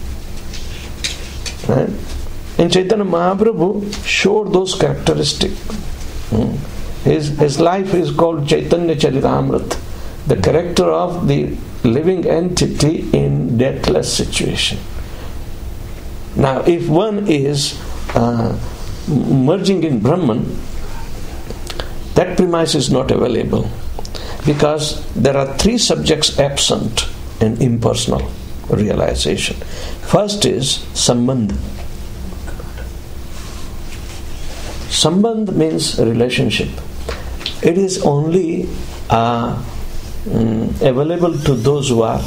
Right? And Chaitanya Mahaprabhu showed those characteristics. Hmm. His, his life is called Chaitanya Charitamrita, the character of the living entity in deathless situation. Now, if one is uh, merging in Brahman, that premise is not available, because there are three subjects absent in impersonal realization. First is Sambandha. Sambandh means relationship. It is only uh, mm, available to those who are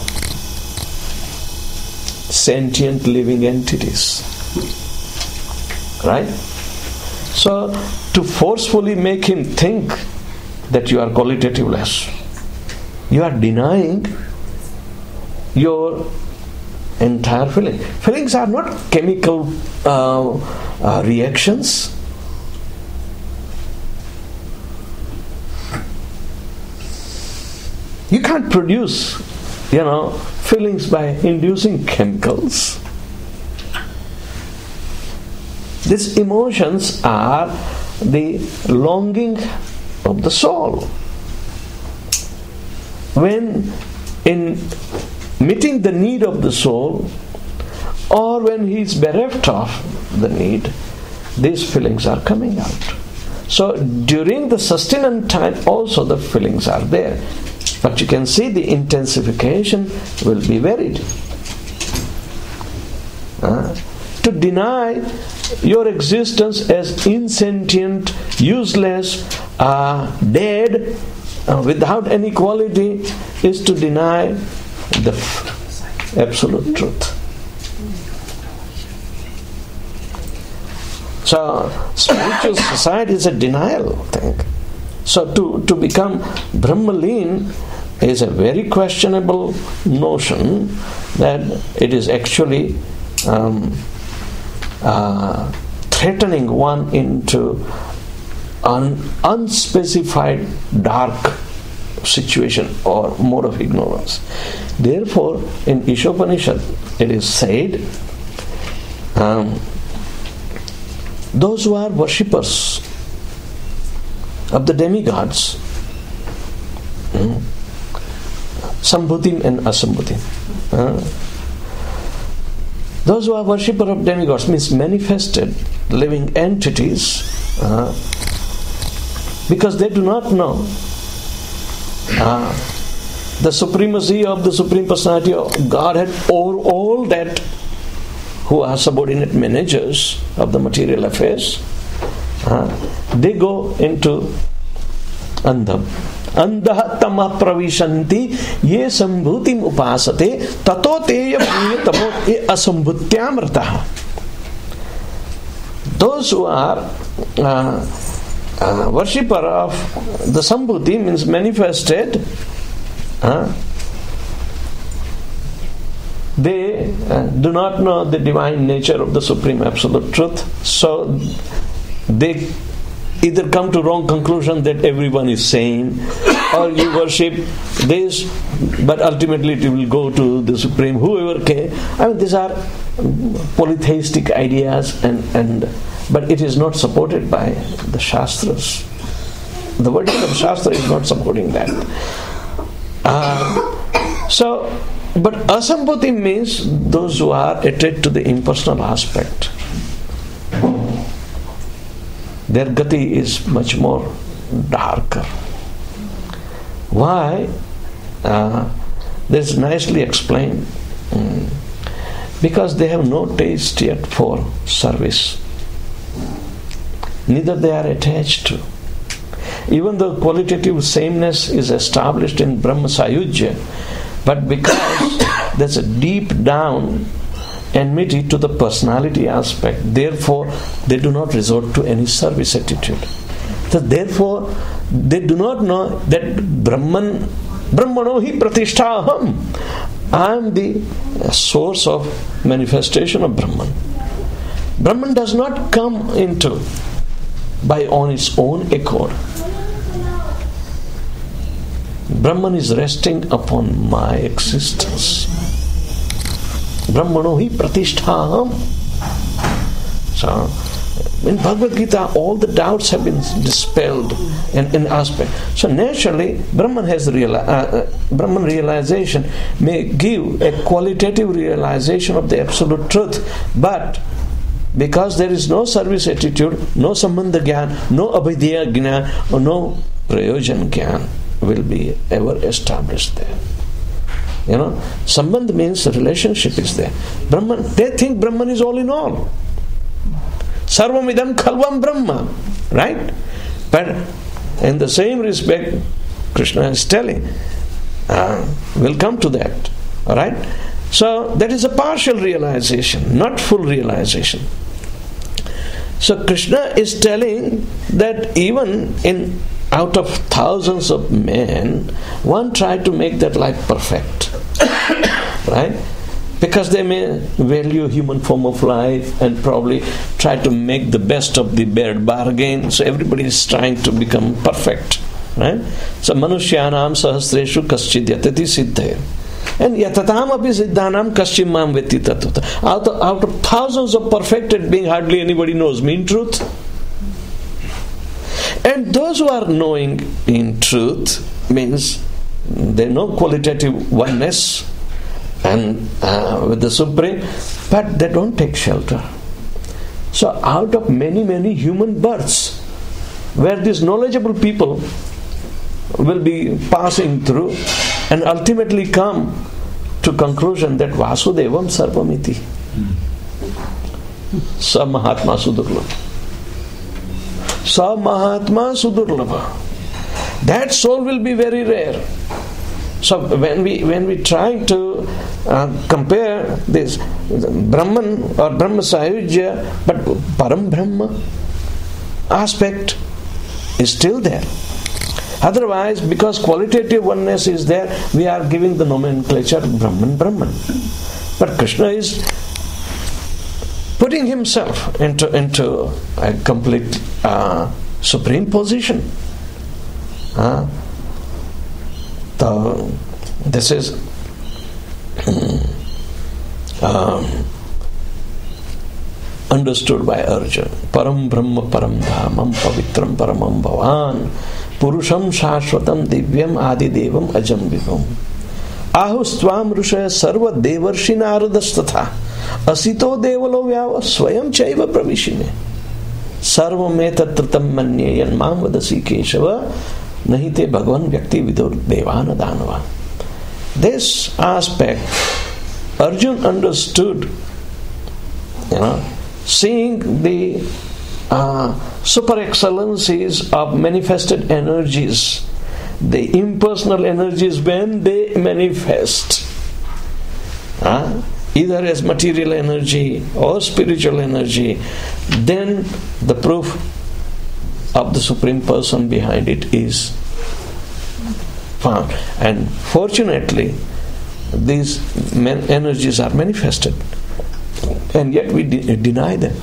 sentient living entities. Right? So, to forcefully make him think that you are qualitatively, you are denying your entire feeling. Feelings are not chemical uh, uh, reactions. You can't produce, you know, feelings by inducing chemicals. These emotions are the longing of the soul. When in meeting the need of the soul, or when he is bereft of the need, these feelings are coming out. So during the sustenance time also the feelings are there. But you can see the intensification will be varied. Uh, to deny your existence as insentient, useless, uh, dead, uh, without any quality is to deny the f- absolute truth. So spiritual society is a denial thing. So to, to become Brahmaleen is a very questionable notion that it is actually um, uh, threatening one into an unspecified dark situation or mode of ignorance. Therefore, in Ishopanishad it is said, um, those who are worshippers of the demigods, hmm, Sambhutim and Asambhutim, uh, those who are worshippers of demigods means manifested living entities, uh, because they do not know uh, the supremacy of the Supreme Personality of Godhead over all that who are subordinate managers of the material affairs. Uh, they go into andham. Andha tamah pravishanti ye sambhutim upasate tato teya punya tapo e asambhutyam rataha. Those who are uh, uh, worshipper of the Sambhuti means manifested, uh, they uh, do not know the divine nature of the Supreme Absolute Truth, so they either come to wrong conclusion that everyone is sane, or you worship this, but ultimately it will go to the Supreme, whoever can. I mean, these are polytheistic ideas, and, and but it is not supported by the Shastras. The verdict of Shastra is not supporting that. Uh, so, but Asambhuti means those who are attached to the impersonal aspect. Their gati is much more darker. Why? Uh, this is nicely explained. Mm. Because they have no taste yet for service. Neither they are attached to. Even though qualitative sameness is established in Brahma Sayujya, but because there's a deep down enmity to the personality aspect, therefore they do not resort to any service attitude. So therefore they do not know that Brahman, Brahmano hi pratishtaham, I am the source of manifestation of Brahman. Brahman does not come into by on its own accord. Brahman is resting upon my existence. Brahmano hi pratisthaham. So, in Bhagavad Gita, all the doubts have been dispelled in, in aspect. So naturally, Brahman has reali- uh, uh, Brahman realization may give a qualitative realization of the absolute truth, but because there is no service attitude, no sambandha gyan, no abhidya gyan, or no prayojan gyan will be ever established there. You know, sambandh means the relationship is there. Brahman, they think Brahman is all in all. Sarvam idam khalvam Brahma. right? But in the same respect, Krishna is telling, uh, we'll come to that, all right? So that is a partial realization, not full realization. So Krishna is telling that even in out of thousands of men, one tried to make that life perfect, right? Because they may value human form of life and probably try to make the best of the bad bargain. So everybody is trying to become perfect, right? So manushyanam sahasreshu kaschid yatati siddhe. And yatatam api siddhanam kaschim mam veti tatuta. Out of, out of thousands of perfected beings, hardly anybody knows me in truth. And those who are knowing in truth means they know qualitative oneness and uh, with the Supreme, but they don't take shelter. So out of many, many human births, where these knowledgeable people will be passing through and ultimately come to conclusion that Vasudevam Sarvamiti. Sa Mahatma Sudurlabha. Sa Mahatma Sudurlabha. That soul will be very rare. So when we when we try to uh, compare this Brahman or Brahma Sayujya, but Param Brahma aspect is still there. Otherwise, because qualitative oneness is there, we are giving the nomenclature Brahman Brahman. But Krishna is putting himself into into a complete uh, supreme position. Uh, So this is um, understood by Arjuna. Param Brahma Param Dhamam Pavitram Paramam Bhavan Purusham Shashvatam Divyam Adidevam Ajam Vivam Ahustvam Rushaya Sarva Devarshi Naradastatha Asito Devalo Vyava Swayam Chaiva Pravishine Sarvam Etatratam Manyeyan Mam Vadasi Keshava Nahite Bhagavan Vyakti Vidur Devana Danava. This aspect Arjuna understood, you know, seeing the uh, super excellencies of manifested energies, the impersonal energies when they manifest, uh, either as material energy or spiritual energy, then the proof of the Supreme Person behind it is found. And fortunately, these men- energies are manifested, and yet we de- deny them.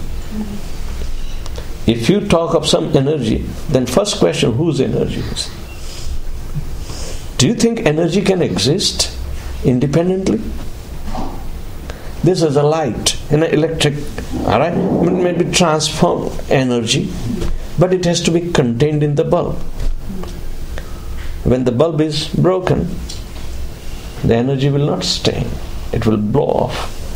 If you talk of some energy, then first question, whose energy is it? Do you think energy can exist independently? This is a light, an electric, alright? It may be transformed energy, but it has to be contained in the bulb. When the bulb is broken, the energy will not stay. It will blow off.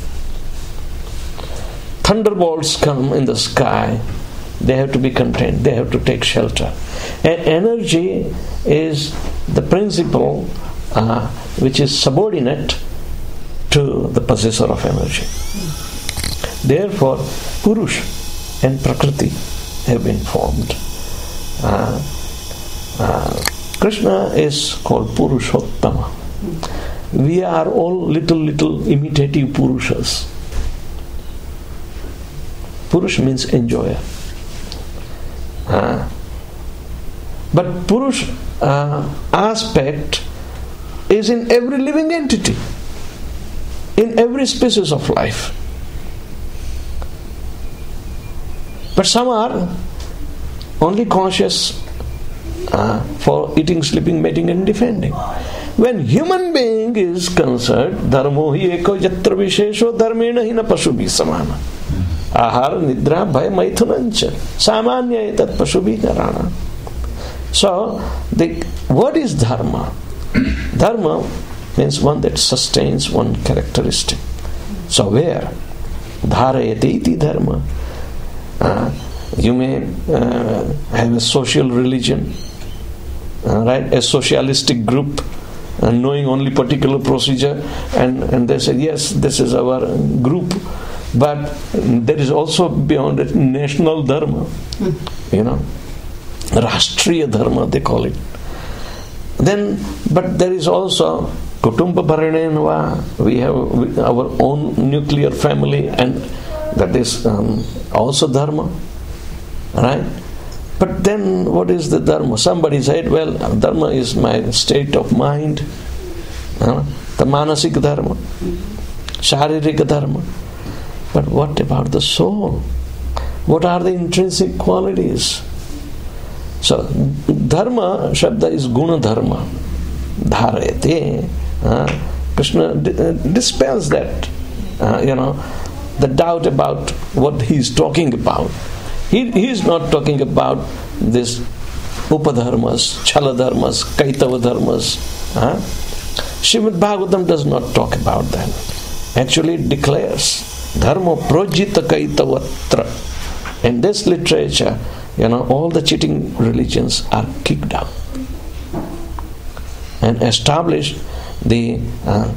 Thunderbolts come in the sky. They have to be contained. They have to take shelter. And energy is the principle uh, which is subordinate to the possessor of energy. Therefore, Purush and Prakriti have been formed. Uh, uh, Krishna is called Purushottama. We are all little, little imitative Purushas. Purush means enjoyer. Uh, but Purush uh, aspect is in every living entity, in every species of life. But some are only conscious uh, for eating, sleeping, mating and defending. When human being is concerned, dharmo hi eko yatra vishesho dharmena hina pashubi samana. Ahara nidra bhaya maithunancha samanya etat pashubi karana. So, the what is dharma? Dharma means one that sustains one characteristic. So where? Dharayate iti dharma. Uh, you may uh, have a social religion, uh, right? A socialistic group, uh, knowing only particular procedure, and, and they say, yes, this is our group. But there is also beyond it national dharma, you know. Rashtriya Dharma, they call it. Then, but there is also Kutumba Parinenva, we have our own nuclear family, and that is um, also Dharma, right? But then what is the Dharma? Somebody said, well, Dharma is my state of mind, uh, the Manasik Dharma, Sharirika Dharma. But what about the soul? What are the intrinsic qualities? So, Dharma, Shabda is Guna Dharma. Dharayate. Uh, Krishna d- dispels that, uh, you know, the doubt about what he is talking about. He, he is not talking about this Upadharmas, Chaladharmas, Kaitava Dharmas. Huh? Srimad Bhagavatam does not talk about that. Actually, it declares Dharma Projita Kaitavatra. In this literature, you know, all the cheating religions are kicked out and established the uh,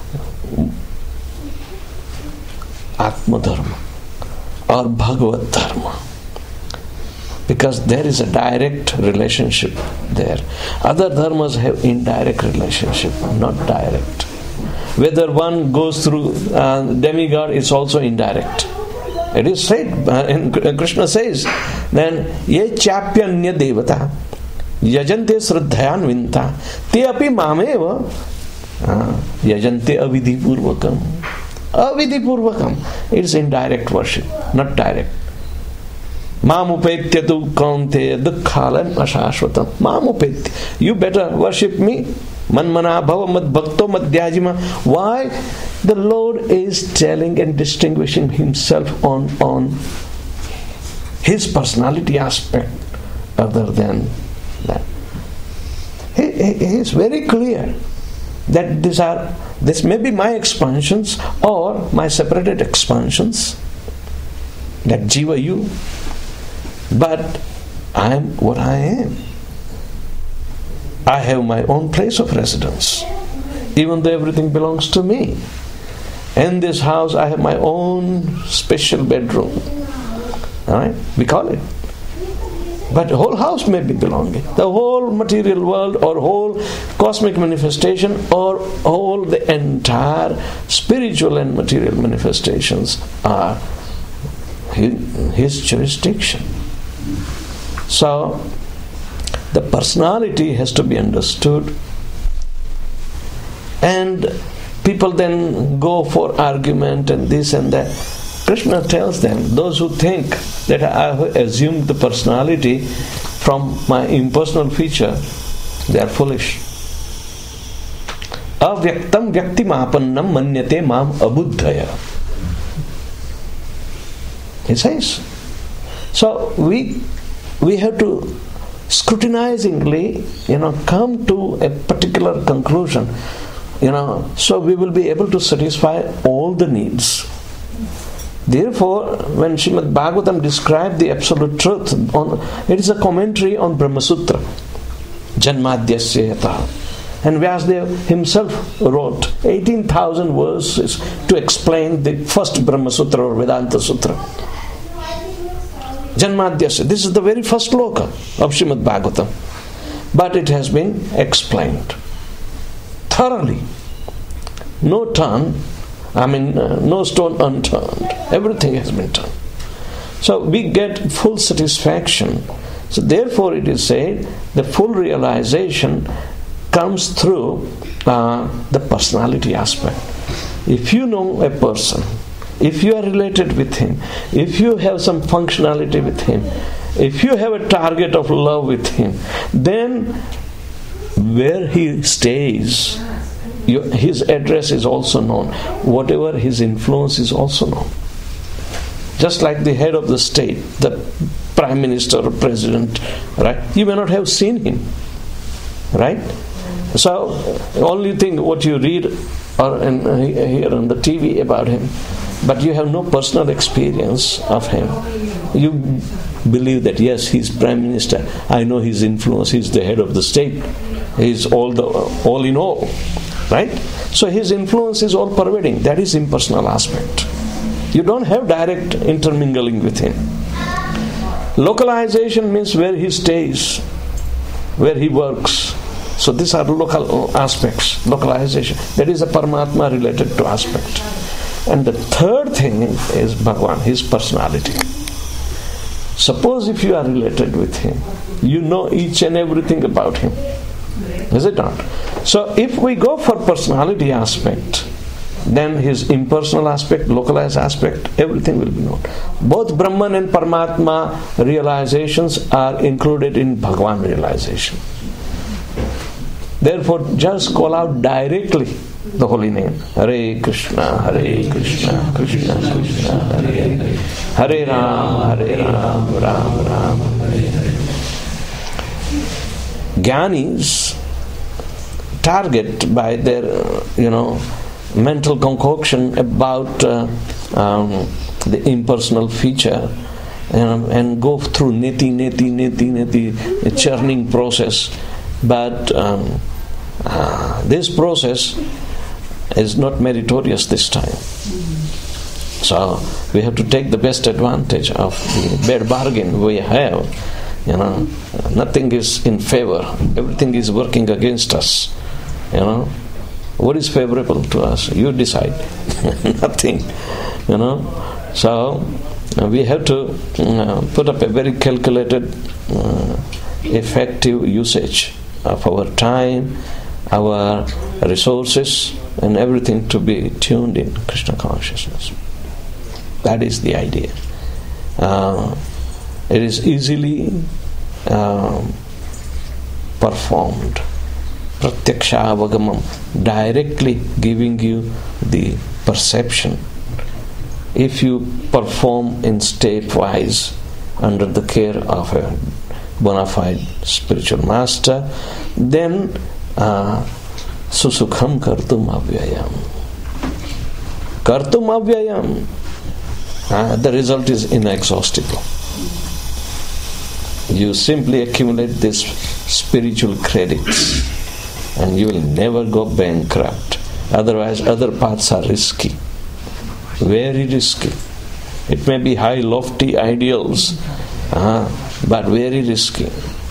Atma Dharma or Bhagavad Dharma, because there is a direct relationship there. Other dharmas have indirect relationship, not direct. Whether one goes through uh, demigod, it's also indirect. It is said, uh, and Krishna says, then ye chapyanya devata yajante sraddhayan vinta te api mameva yajante avidhi purvakam. Avidhi purvakam. It is indirect worship, not direct. Mam upetya tu kaunteya dukkhalam ashashvatam. Mam upetya. You better worship me. Manmana bhava mad bhakto mad dhyajima. Why? The Lord is telling and distinguishing himself on, on his personality aspect other than that. He, he, he is very clear that these are, this may be my expansions or my separated expansions, that Jiva you, but I am what I am. I have my own place of residence, even though everything belongs to me. In this house, I have my own special bedroom. Alright? We call it. But the whole house may be belonging. The whole material world or whole cosmic manifestation or all the entire spiritual and material manifestations are his jurisdiction. So, the personality has to be understood, and people then go for argument and this and that. Krishna tells them, those who think that I have assumed the personality from my impersonal feature, they are foolish. Avyaktam vyaktimapannam manyate mam abuddhaya. He says. So we we have to scrutinizingly, you know, come to a particular conclusion, you know, so we will be able to satisfy all the needs. Therefore, when Srimad Bhagavatam described the absolute truth, on, it is a commentary on Brahma Sutra, Janmadhyasya Yatha. And Vyasadeva himself wrote eighteen thousand verses to explain the first Brahma Sutra or Vedanta Sutra. Janmadhyasya. This is the very first sloka of Srimad Bhagavatam. But it has been explained thoroughly. No turn, I mean, uh, no stone unturned. Everything has been turned. So we get full satisfaction. So therefore it is said, the full realization comes through uh, the personality aspect. If you know a person, if you are related with him, if you have some functionality with him, if you have a target of love with him, then where he stays, your, his address is also known. Whatever his influence is also known. Just like the head of the state, the prime minister or president, right? You may not have seen him, right? So, only thing what you read or in, uh, hear on the T V about him, but you have no personal experience of him. You believe that yes, he's prime minister. I know his influence. He's the head of the state. He's all the all in all, right? So his influence is all pervading. That is impersonal aspect. You don't have direct intermingling with him. Localization means where he stays, where he works. So these are local aspects, localization. That is a Paramatma related to aspect. And the third thing is Bhagavan, his personality. Suppose if you are related with him, you know each and everything about him. Is it not? So if we go for personality aspect, then his impersonal aspect, localized aspect, everything will be known. Both Brahman and Paramatma realizations are included in Bhagavan realization. Therefore, just call out directly the holy name. Hare Krishna, Hare Krishna, Krishna Krishna, Hare Hare, Hare Ram, Hare Ram, Ram Ram, Hare Hare. Jnanis target by their, you know, mental concoction about uh, um, the impersonal feature, you know, and go through neti, neti, neti, neti, a churning process. But um, uh, this process is not meritorious this time. So we have to take the best advantage of the bad bargain we have. You know, nothing is in favor. Everything is working against us. You know, what is favorable to us? You decide. Nothing. You know, so uh, we have to uh, put up a very calculated, uh, effective usage of our time, our resources, and everything to be tuned in Krishna consciousness. That is the idea. Uh, it is easily um, performed. Pratyaksha avagamam, directly giving you the perception. If you perform in state-wise under the care of a bona fide spiritual master, then uh, susukham kartum avyayam. Kartum avyayam. Uh, the result is inexhaustible. You simply accumulate these spiritual credits and you will never go bankrupt. Otherwise, other paths are risky. Very risky. It may be high, lofty ideals, uh, but very risky.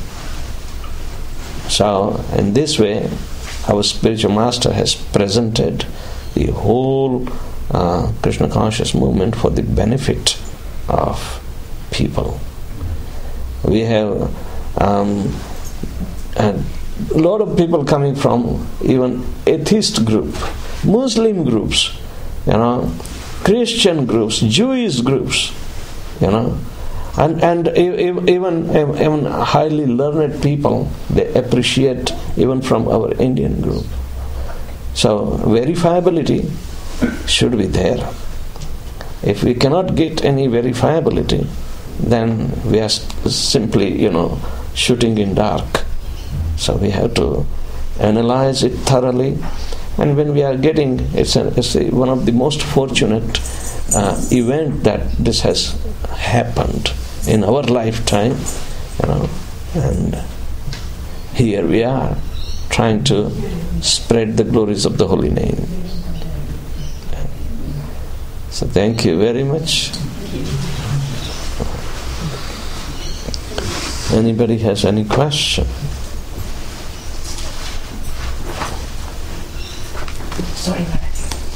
So, in this way, our spiritual master has presented the whole uh, Krishna conscious movement for the benefit of people. We have um, a lot of people coming from even atheist group, Muslim groups, you know, Christian groups, Jewish groups, you know, and and even even highly learned people, they appreciate even from our Indian group. So verifiability should be there. If we cannot get any verifiability, then we are simply, you know, shooting in dark. So we have to analyze it thoroughly, and when we are getting, it's, a, it's a, one of the most fortunate uh, event that this has happened in our lifetime, you know, and here we are trying to spread the glories of the holy name. So thank you very much. Anybody has any question? Sorry, Maharaj.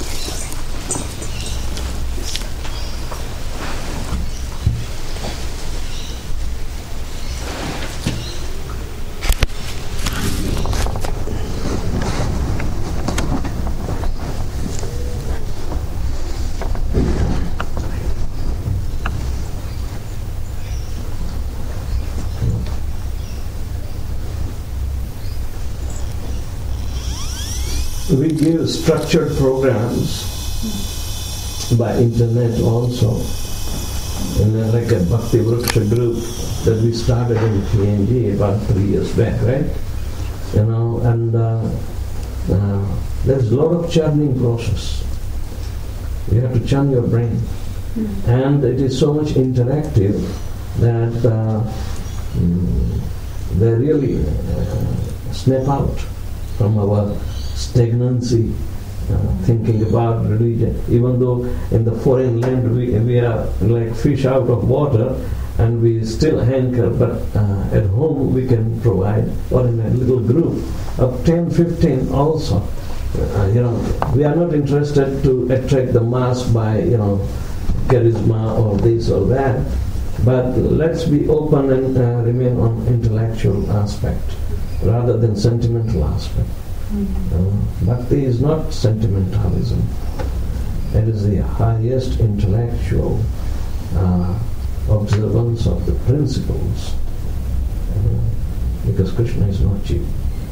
We give structured programs by internet also, and then like a Bhakti Vriksha group that we started in P N G about three years back, right? You know, and uh, uh, there's a lot of churning process. You have to churn your brain, mm. and it is so much interactive that uh, mm, they really uh, snap out from our stagnancy, uh, thinking about religion. Even though in the foreign land we, we are like fish out of water, and we still hanker, but uh, at home we can provide, or in a little group of ten, fifteen also. Uh, you know, we are not interested to attract the mass by, you know, charisma or this or that, but let's be open and uh, remain on intellectual aspect rather than sentimental aspect. Mm-hmm. Uh, Bhakti is not sentimentalism. It is the highest intellectual uh, observance of the principles, uh, because Krishna is not cheap.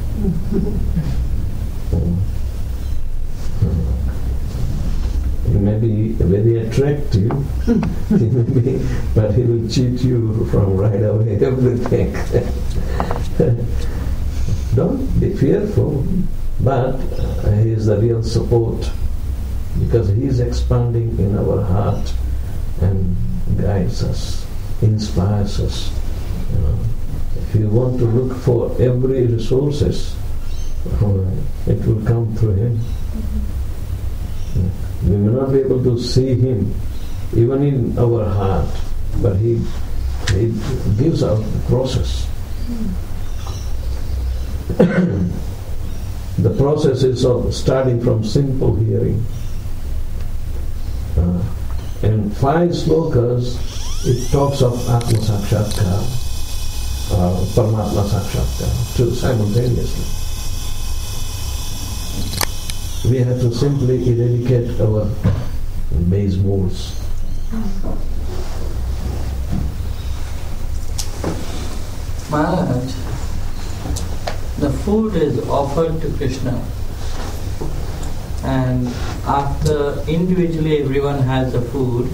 uh, uh, He may be very attractive, he may be, but he will cheat you from right away everything. Don't be fearful, but uh, he is the real support, because he is expanding in our heart and guides us, inspires us. You know, if you want to look for every resources, uh, it will come through him. Mm-hmm. We may not be able to see him even in our heart, but he, he gives out the process. The process is of starting from simple hearing. Uh, in five slokas, it talks of Atma Sakshatkar, uh, Paramatma Sakshatkar, two simultaneously. We have to simply eradicate our base moods. Maharaj, the food is offered to Krishna, and after individually everyone has the food,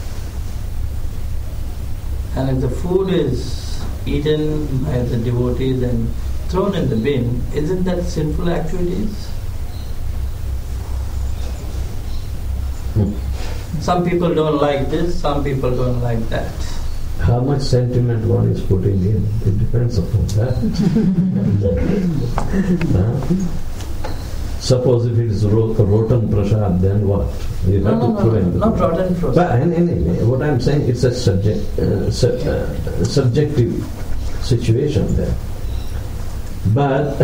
and if the food is eaten by the devotees and thrown in the bin, isn't that sinful activities? Some people don't like this, some people don't like that. How much sentiment one is putting in, it depends upon that. uh, suppose if it is rot- rotten prasad, then what? You No, have no, to no, throw no, in the not bin. rotten prasad. But anyway, what I'm saying, it's a subject, uh, su- uh, subjective situation there. But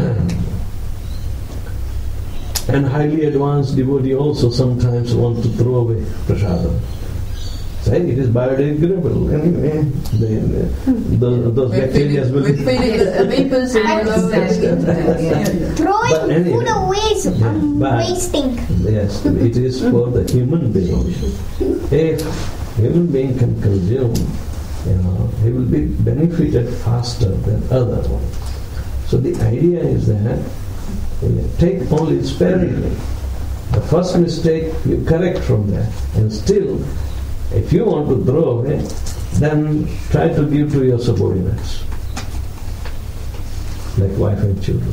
and highly advanced devotee also sometimes want to throw away prasadam. Say it is biodegradable. Anyway, they, they, those, those bacteria will We're feeding the amoebas and below. Throwing But anyway, food away is um, but- wasting. Yes, it is for the human being. If human being can consume, you know, he will be benefited faster than other ones. So the idea is that you take only sparingly. The first mistake you correct from that, and still, if you want to throw away, then try to give to your subordinates, like wife and children.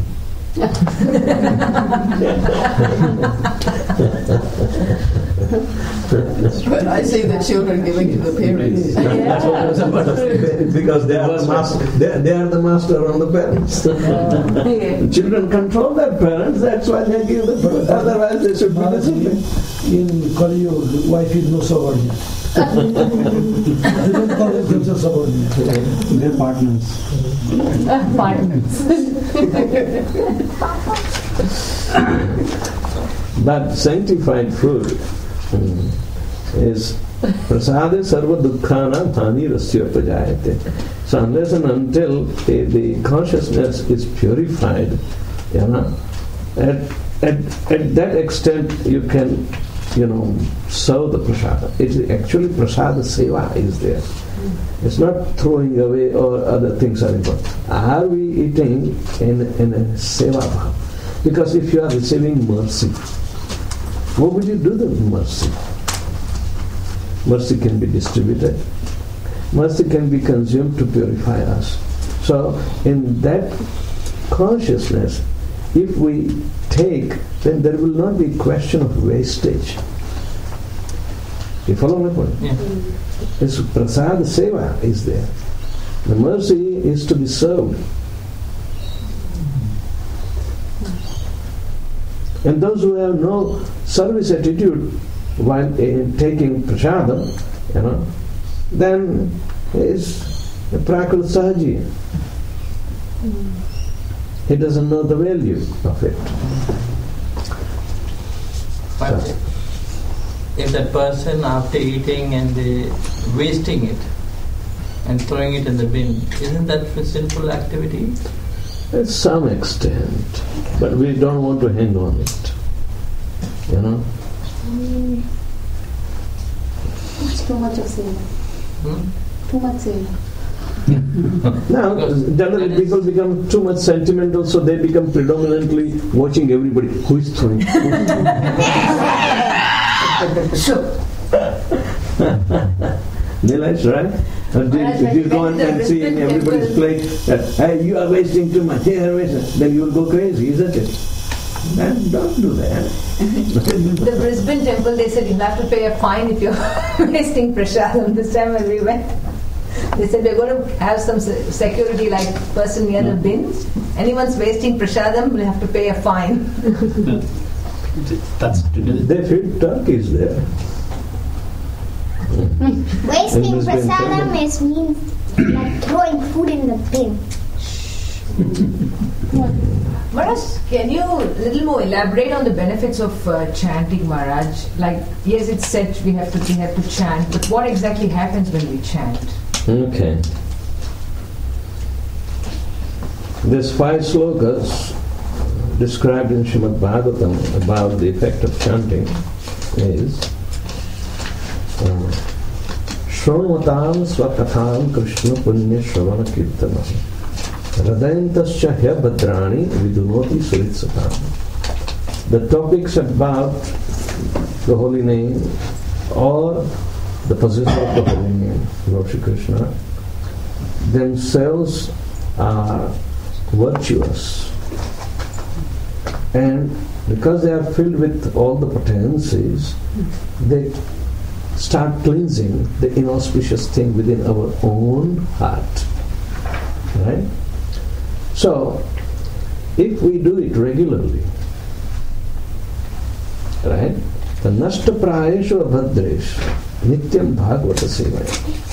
But I see the children giving to the parents. That's what I was about to say, because they are the master. They, they are the master on the parents. Children control their parents. That's why they give the parents. Otherwise, they should be disciplined. In Kali Yuga, wife is no subordinate. They don't call themselves subordinate. They're partners. But sanctified food mm, is prasade sarva dukkhana dhani rasya pajayate. So unless and until the, the consciousness is purified, you know, at, at, at that extent you can, you know, serve the prasada. It's actually prasada seva is there. It's not throwing away or other things are important. Are we eating in, in a seva bhav? Because if you are receiving mercy, what will you do with mercy? Mercy can be distributed. Mercy can be consumed to purify us. So in that consciousness, if we take, then there will not be question of wastage. You follow my point? Yeah. It's prasad seva is there. The mercy is to be served. And those who have no service attitude while uh, taking prasadam, you know, then is a Prakrit Sahaji. He doesn't know the value of it. But So, if that person after eating and they wasting it and throwing it in the bin, isn't that a sinful activity? to some extent, but we don't want to hang on it. You know? It's too much of sin. Hmm? Too much sin. Now, Because generally that is- people become too much sentimental, so they become predominantly watching everybody who is throwing. Nilesh, right? And Whereas if you when go you and, went to and the see Brisbane everybody's temple- playing, that, hey, you are wasting too much, you are wasting, then you will go crazy, isn't it? And don't do that. The Brisbane temple, they said you have to pay a fine if you're wasting prasadam. This time when we went, they said we're going to have some se- security like person near the bin. Anyone's wasting prasadam will have to pay a fine. That's together. They feed turkeys there. Wasting In Brisbane prasadam temple. is means like throwing food in the bin. Maharaj, can you a little more elaborate on the benefits of uh, chanting, Maharaj? Like, yes, it's said we have to we have to chant, but what exactly happens when we chant? Okay. There's five slokas described in Srimad Bhagavatam about the effect of chanting is Shronuvatam Swakatham Krishna Punya Shravana Kirtanam Radayantascha Hya Bhadrani Vidunoti Suritsatam. The topics about the holy name or the possessor of the holy name, Lord Shri Krishna, themselves are virtuous. And because they are filled with all the potencies, they start cleansing the inauspicious thing within our own heart. Right? So, if we do it regularly, right? The nashta prayeshu abhadreshu nityam bhagavata sevaya.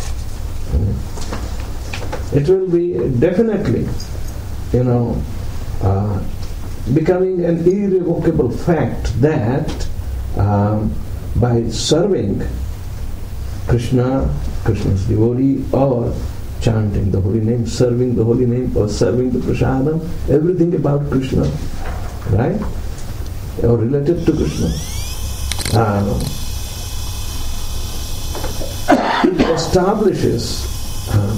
It will be definitely, you know, uh, becoming an irrevocable fact that um, by serving Krishna, Krishna's devotee, or chanting the holy name, serving the holy name, or serving the prasadam, everything about Krishna, right? Or related to Krishna. Uh, it establishes, uh,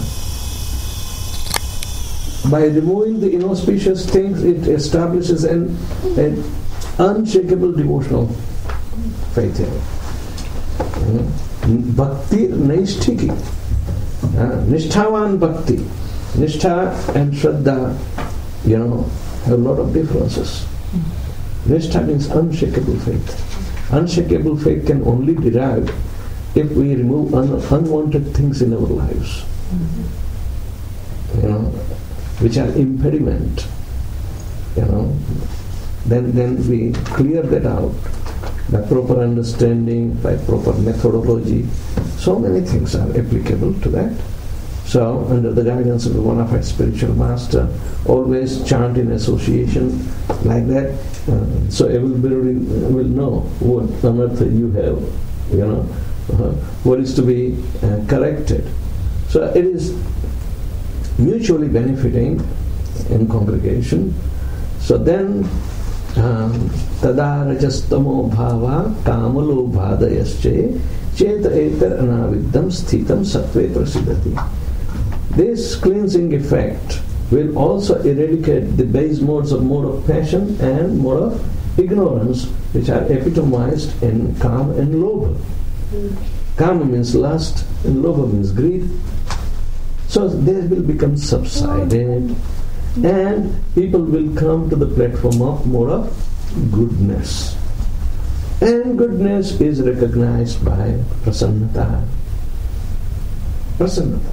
by removing the inauspicious things, it establishes an, an unshakable devotional faith in it. Mm. Bhakti naisthiki. Uh, Nishthavan bhakti. Nishtha and Shraddha, you know, have a lot of differences. Nishtha means unshakable faith. Unshakable faith can only derive if we remove un- unwanted things in our lives. You know, which are impediment. You know, then then we clear that out by proper understanding, by proper methodology. So many things are applicable to that. So, under the guidance of one of our spiritual master, always chant in association like that. Uh, so everybody will know what anartha you have, you know, uh, what is to be uh, corrected. So it is mutually benefiting in congregation. So then, tada rajastamo bhava kamalo bhadayasche cheta etar anaviddam sthitam sattve prasiddhati. This cleansing effect will also eradicate the base modes of mode of passion and mode of ignorance, which are epitomized in kama and lobha. Kama means lust and lobha means greed. So they will become subsided, and people will come to the platform of more of goodness. And goodness is recognized by prasannata. Prasannata.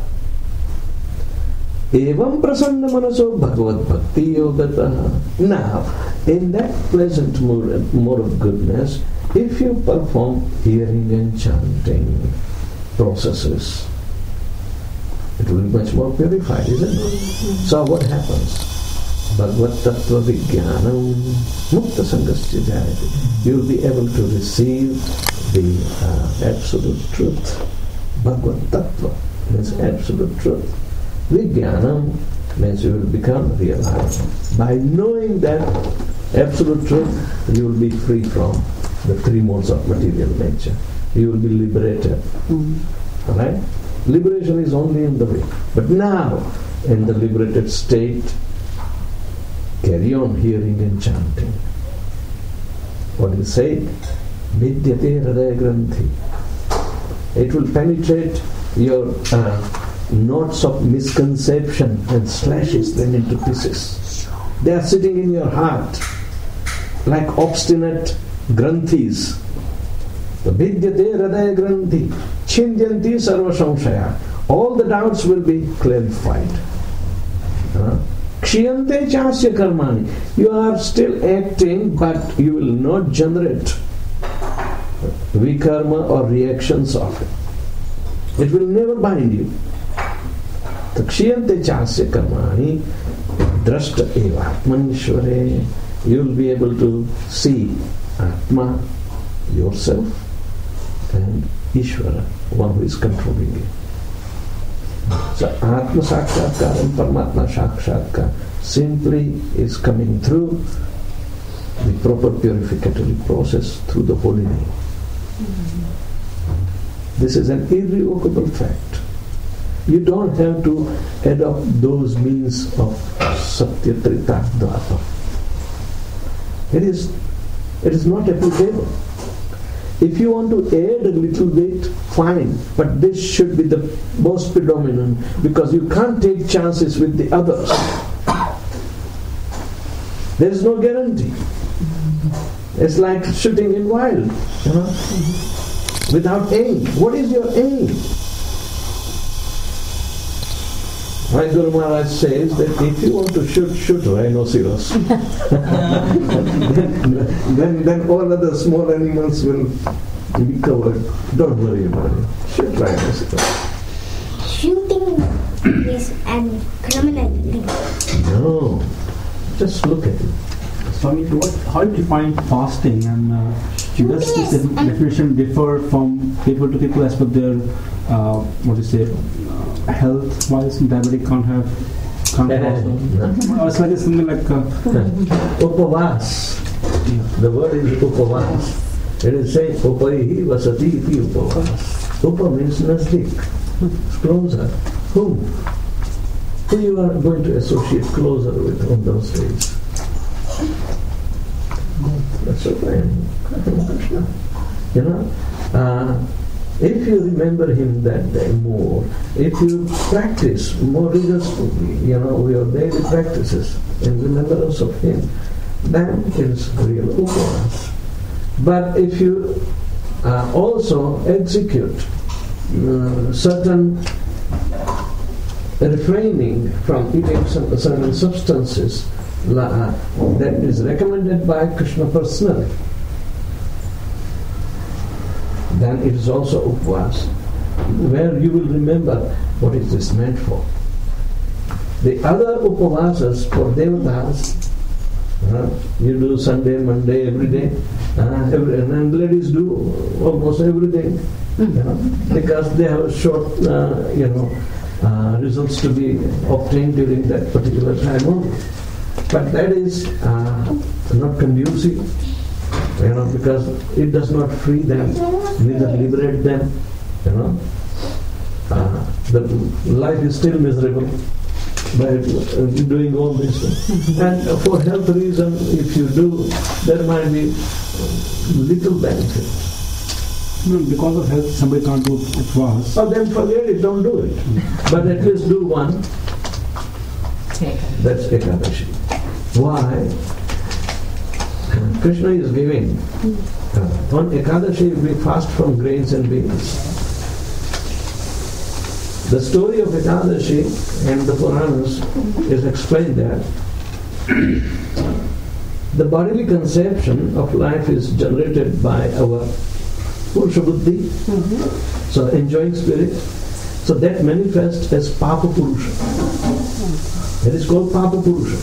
Evam prasanna manaso bhagavad bhakti yogataha. Now, in that pleasant mood, mode of goodness, if you perform hearing and chanting processes, it will be much more purified, isn't it? So what happens? Bhagavad Tattva Vijnanam Mukta Sangasya Jayate. You will be able to receive the uh, absolute truth. Bhagavad Tattva means absolute truth. Vijnanam means you will become realized. By knowing that absolute truth, you will be free from the three modes of material nature. You will be liberated. Mm. Alright? Liberation is only in the way. But now, in the liberated state, carry on hearing and chanting. What is said? Vidyate hridaya granthi. It will penetrate your uh, knots of misconception and slashes them into pieces. They are sitting in your heart like obstinate granthis. Vidyate hridaya granthi. Chindyanti sarva samshaya. All the doubts will be clarified. Uh, Kshiyante chasya karmani. You are still acting, but you will not generate vikarma or reactions of it. It will never bind you. Kshiyante chasya karmani drashta eva atmanishvare. You will be able to see Atma, yourself, and Ishvara, one who is controlling you. So Atma Sakshatkar and Paramatma Sakshatkar simply is coming through the proper purificatory process through the holy name. Mm-hmm. This is an irrevocable fact. You don't have to adopt those means of Satya Trita Dvapa. It is, it is not applicable. If you want to add a little bit, fine, but this should be the most predominant, because you can't take chances with the others. There is no guarantee. It's like shooting in wild, you know, without aim. What is your aim? My Guru Maharaj says that if you want to shoot, shoot rhinoceros. then, then, then all other small animals will be covered. Don't worry about it. Shoot rhinoceros. Shooting is an criminal thing. No. Just look at it. Swami, what, how do you define fasting, and uh, does this definition differ from people to people as per their uh, what do you say, uh, health wise? Diabetic can't have can't fast. No. Or it's like something like uh, upavas. Yeah. The word is upavas. It is saying upaihi vasati iti upavas. Upa means nasdik. Closer. Whom? Who you are going to associate closer with on those days? That's okay. Krishna. You know, uh, if you remember him that day more, if you practice more rigorously, you know, your daily practices in remembrance of him, then it is real upavas. But if you uh, also execute uh, certain refraining from eating some, certain substances uh, that is recommended by Krishna personally, then it is also upvas, where you will remember what is this meant for. The other upavasas for devatas, uh, you do Sunday, Monday, every day, uh, every, and ladies do almost everything, you know, because they have short, uh, you know, uh, results to be obtained during that particular time only. But that is uh, not conducive, you know, because it does not free them, neither liberate them, you know. Uh, the life is still miserable by doing all this. And for health reason, if you do, there might be little benefit. No, because of health, somebody can't do upvas. Oh, then forget it, don't do it. But at least do one. That's Ekadashi. Why? Krishna is giving. Uh, on Ekadashi, we fast from grains and beans. The story of Ekadashi and the Puranas is explained that the bodily conception of life is generated by our Purusha Buddhi, mm-hmm. so enjoying spirit, So that manifests as Papa Purusha. That is called Papa Purusha.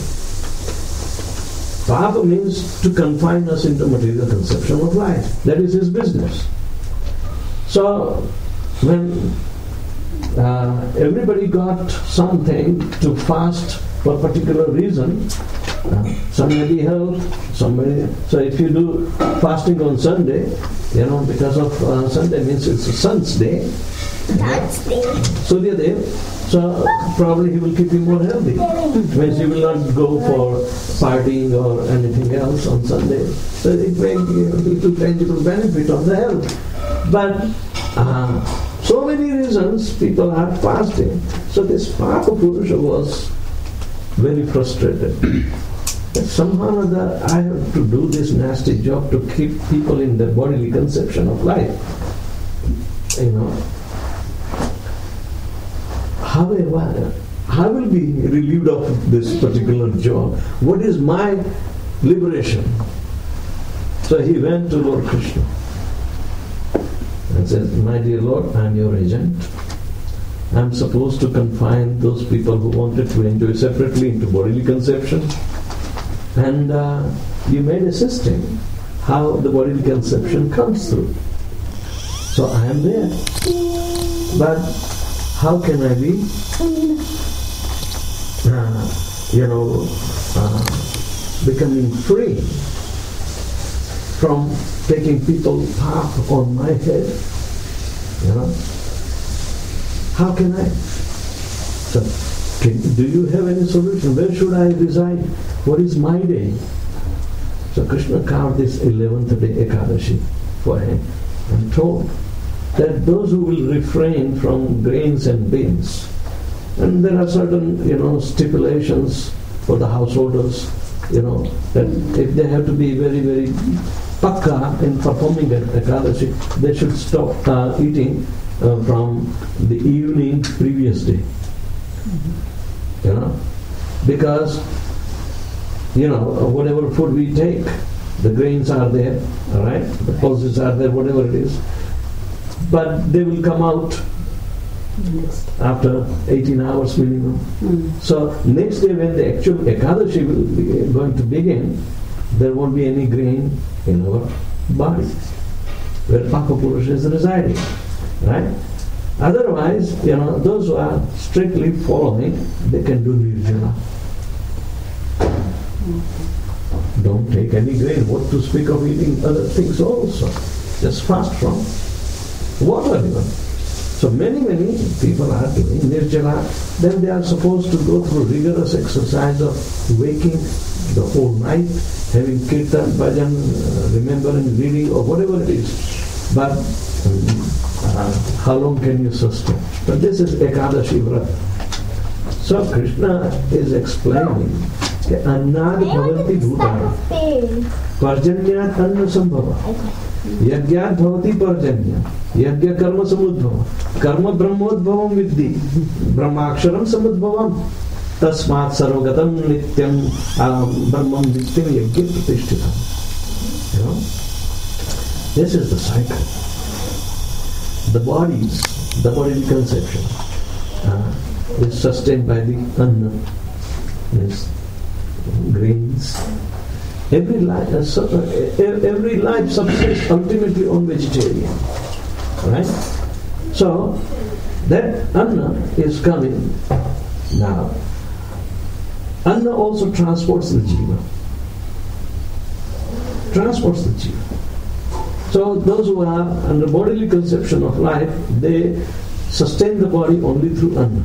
Papa means to confine us into material conception of life. That is his business. So when uh, everybody got something to fast for a particular reason, uh, some may be health, some may. So if you do fasting on Sunday, you know, because of uh, Sunday means it's a sun's day. That's the Surya Dev, so probably he will keep you more healthy. Means you will not go for partying or anything else on Sunday. So it may give you tangible benefit on the health. But uh, so many reasons people are fasting. So this Papa Purusha was very frustrated. That somehow or other I have to do this nasty job to keep people in the bodily conception of life. You know. However, I will be relieved of this particular job. What is my liberation? So he went to Lord Krishna and said, my dear Lord, I am your agent. I am supposed to confine those people who wanted to enjoy separately into bodily conception. And uh, you made a system how the bodily conception comes through. So I am there. But how can I be, uh, you know, uh, becoming free from taking people's path on my head? You know, how can I? So, can, do you have any solution? Where should I reside? What is my day? So Krishna carved this eleventh day Ekadashi for him and told that those who will refrain from grains and beans, and there are certain, you know, stipulations for the householders, you know, that if they have to be very, very pakka in performing an Ekadashi, they should stop uh, eating uh, from the evening previous day. Mm-hmm. You know, because, you know, whatever food we take, the grains are there, all right, the pulses are there, whatever it is. But they will come out after eighteen hours minimum. Mm. So next day when the actual Ekadashi will be going to begin, there won't be any grain in our body, where Papa Purusha is residing. Right? Otherwise, you know, those who are strictly following, they can do nirjala. Mm. Don't take any grain. What to speak of eating other things also? Just fast from water even. So many, many people are doing nirjala. Then they are supposed to go through rigorous exercise of waking the whole night, having kirtan, bhajan, uh, remembering, reading, or whatever it is. But um, uh, how long can you sustain? But this is Ekadashi Vrata. So Krishna is explaining that Annad Bhavanti Bhutana Parjanyat Anna Sambhava Yagyat Bhavati Parjanya Yagya Karma Samudbhava Karma Brahmodbhavam Vidhi Brahmaksharam Samudbhavam Tasmat Sarvagatam Nityam Brahmam Nityam Yagya Pratishtitam. You know, this is the cycle. The bodies, the bodily conception uh, is sustained by the anna, yes, grains. Every life, uh, so, uh, every life subsists ultimately on vegetarian, right? So that anna is coming now. Anna also transports the jiva. Transports the jiva. So those who are under bodily conception of life, they sustain the body only through anna,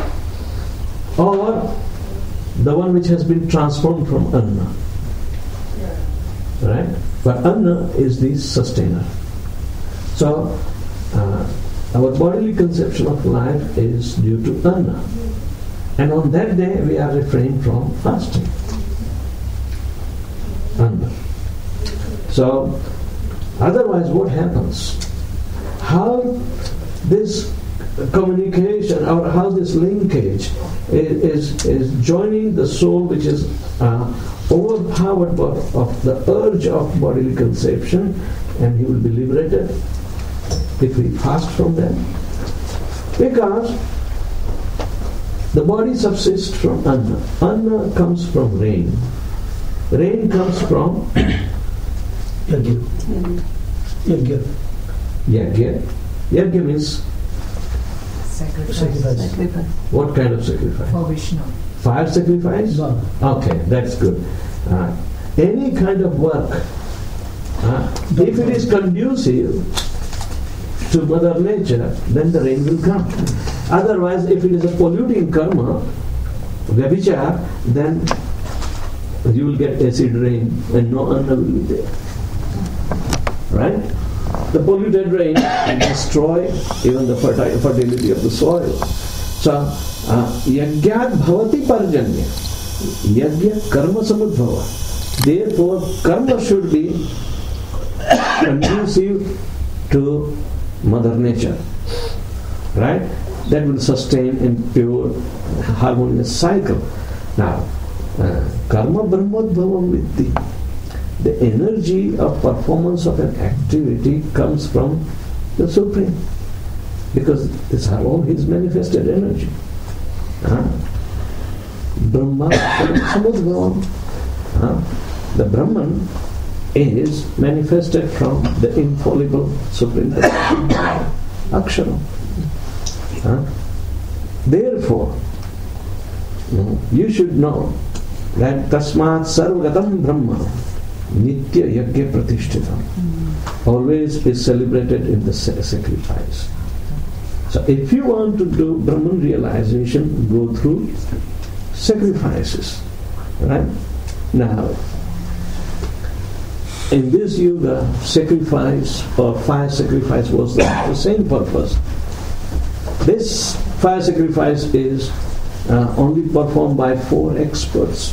or the one which has been transformed from anna. Right? But anna is the sustainer. So uh, our bodily conception of life is due to anna, and on that day we are refrained from fasting. Anna. So otherwise, what happens? How this communication or how this linkage is, is, is joining the soul which is uh, overpowered by, of the urge of bodily conception, and he will be liberated if we fast from them. Because the body subsists from anna. Anna comes from rain. Rain comes from Yagya. Yagya. yagya. Yagya means Sacrifice. Sacrifice. Sacrifice. what kind of sacrifice? For Vishnu. Fire sacrifice? No. Okay, that's good. Uh, any kind of work, uh, if it is conducive to Mother Nature, then the rain will come. Otherwise, if it is a polluting karma, vyabhichar, then you will get acid rain and no anna will be there. Right? The polluted rain will destroy even the ferti- fertility of the soil. So, uh, yagyat bhavati parjanya. Yagya karma samudbhava. Therefore, karma should be conducive to Mother Nature. Right? That will sustain in pure, harmonious cycle. Now, uh, karma brahmodbhavam viddhi. The energy of performance of an activity comes from the Supreme. Because these are all His manifested energy. Huh? Brahma samudbhavam. Huh? The Brahman is manifested from the infallible Supreme Akshara. Huh? Therefore, you should know that tasmat sarvagatam brahma nitya yagya pratishthitam always is celebrated in the sacrifice. So if you want to do Brahman realization, go through sacrifices. Right? Now, in this yuga, sacrifice or fire sacrifice was the same purpose. This fire sacrifice is uh, only performed by four experts.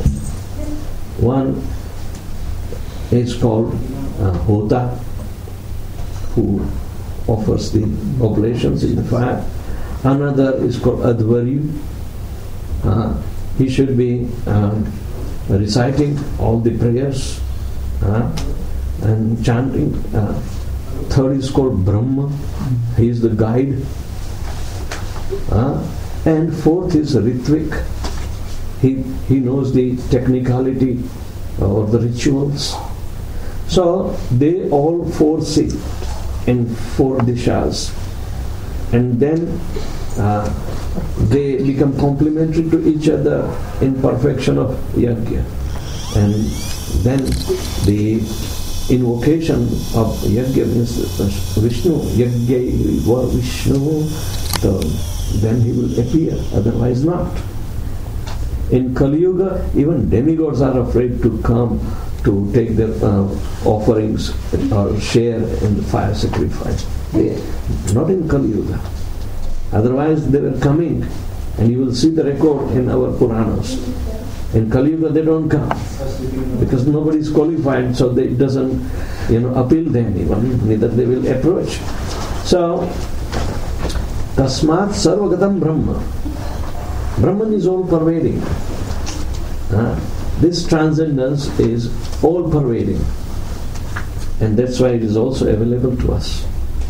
One is called uh, Hota, who offers the oblations in the fire. Another is called Advaryu. Uh, he should be uh, reciting all the prayers uh, and chanting. Uh, third is called Brahma. He is the guide. Uh, and fourth is Ritvik. He, he knows the technicality or the rituals. So they all four sit in four dishas, and then uh, they become complementary to each other in perfection of yajna. And then the invocation of yajna means Vishnu, yajna va Vishnu, so then he will appear, otherwise not. In Kali Yuga, even demigods are afraid to come to take their uh, offerings or share in the fire sacrifice. They, not in Kali Yuga. Otherwise they were coming, and you will see the record in our Puranas. In Kali Yuga they don't come because nobody is qualified, so they, it doesn't, you know, appeal them even, neither they will approach. So, tasmat sarvagatam brahma. Brahman is all pervading. Uh, this transcendence is all pervading, and that's why it is also available to us.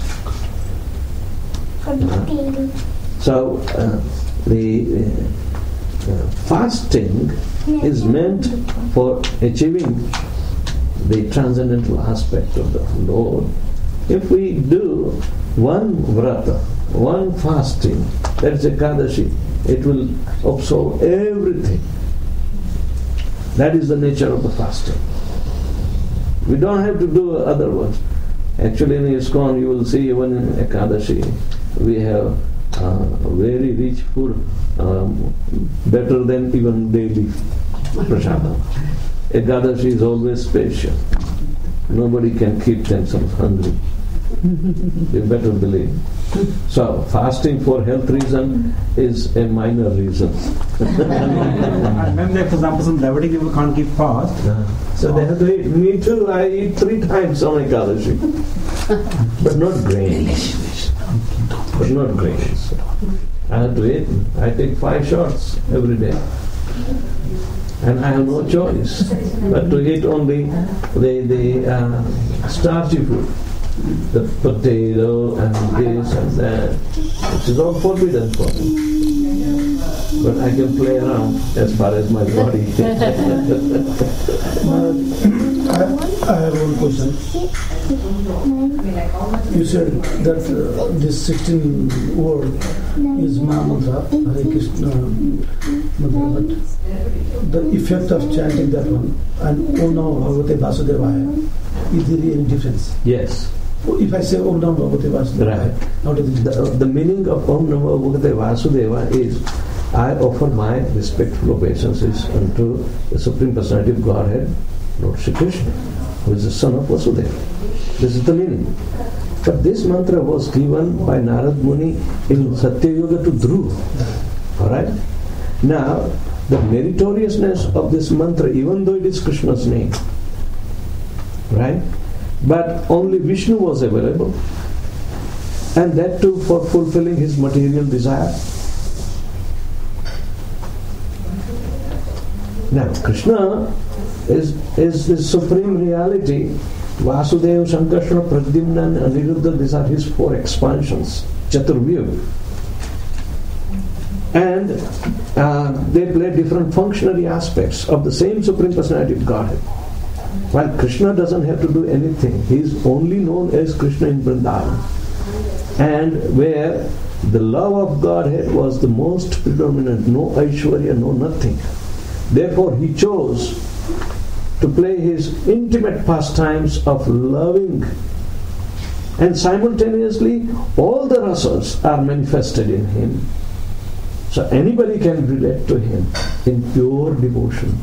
Uh, so uh, the uh, uh, fasting is meant for achieving the transcendental aspect of the Lord. If we do one vrata, one fasting, that's Ekadashi, it will absorb everything. That is the nature of the fasting. We don't have to do other ones. Actually in ISKCON you will see even in Ekadashi we have uh, very rich food, um, better than even daily prasadam. Ekadashi is always special. Nobody can keep themselves hungry. You better believe. So fasting for health reason is a minor reason. And when there, for example, some Dravidic people can't keep fast. Uh, so they have to eat. Me too, I eat three times on Ekadashi. But not grains. But not grains. I have to eat. I take five shots every day. And I have no choice but to eat only the, the uh, starchy food. the potato and this and that. It is all forbidden for me. But I can play around as far as my body. I, I have one question. You said that uh, this sixteen word is Mahamantra, Hare Krishna mantra, but the effect of chanting that one and Om Namo Bhagavate Vasudevaya, is there any difference? Yes. If I say Om Namo Bhagavate Vasudevaya, Right. what is The, the the meaning of Om Namo Bhagavate Vasudeva is I offer my respectful obeisances unto the Supreme Personality of Godhead, Lord Shri Krishna, who is the son of Vasudeva. This is the meaning. But this mantra was given by Narad Muni in Satya Yoga to Dhruva. Alright? Now, the meritoriousness of this mantra, even though it is Krishna's name, right? But only Vishnu was available, and that too for fulfilling his material desire. Now, Krishna is, is the supreme reality. Vasudeva, Sankarsana, Pradyumna and Aniruddha, these are his four expansions, Chaturvyuh. And uh, they play different functionary aspects of the same Supreme Personality of Godhead. While Krishna doesn't have to do anything, he is only known as Krishna in Vrindavan. And where the love of Godhead was the most predominant, no Aishwarya, no nothing. Therefore he chose to play his intimate pastimes of loving, and simultaneously all the rasas are manifested in him. So anybody can relate to him in pure devotion.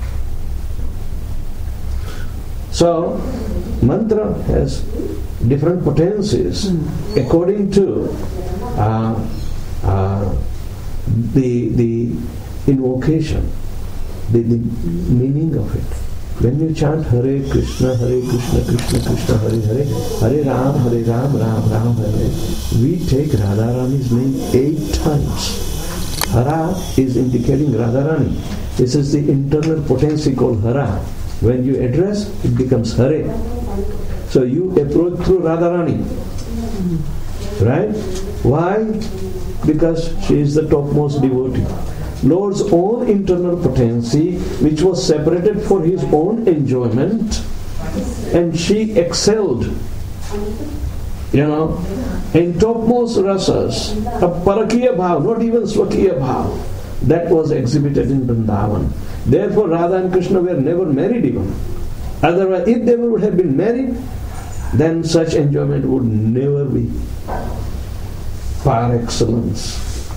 So mantra has different potencies according to uh, uh, the the invocation, the, the meaning of it. When you chant Hare Krishna, Hare Krishna, Krishna Krishna, Hare Hare, Hare Ram, Hare Ram, Ram Ram, Hare Hare, we take Radharani's name eight times. Hara is indicating Radharani. This is the internal potency called Hara. When you address, it becomes Hare. So you approach through Radharani. Right? Why? Because she is the topmost devotee. Lord's own internal potency, which was separated for his own enjoyment, and she excelled, you know, in topmost rasas, a parakiya bhav, not even swakiya bhav, that was exhibited in Vrindavan. Therefore Radha and Krishna were never married even. Otherwise, if they would have been married, then such enjoyment would never be par excellence.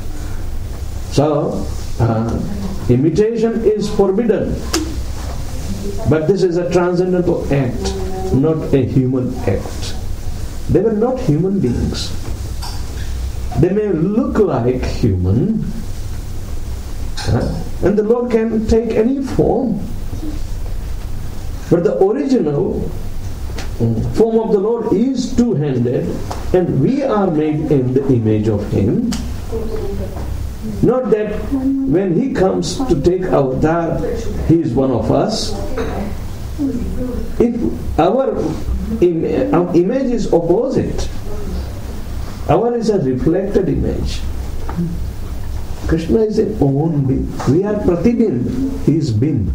So, uh, imitation is forbidden. But this is a transcendental act, not a human act. They were not human beings. They may look like human, uh, and the Lord can take any form. But the original form of the Lord is two-handed, and we are made in the image of Him. Not that when He comes to take avatar, He is one of us. If our, im- our image is opposite, our is a reflected image. Krishna is an own being. We are Pratibin, He is Bin.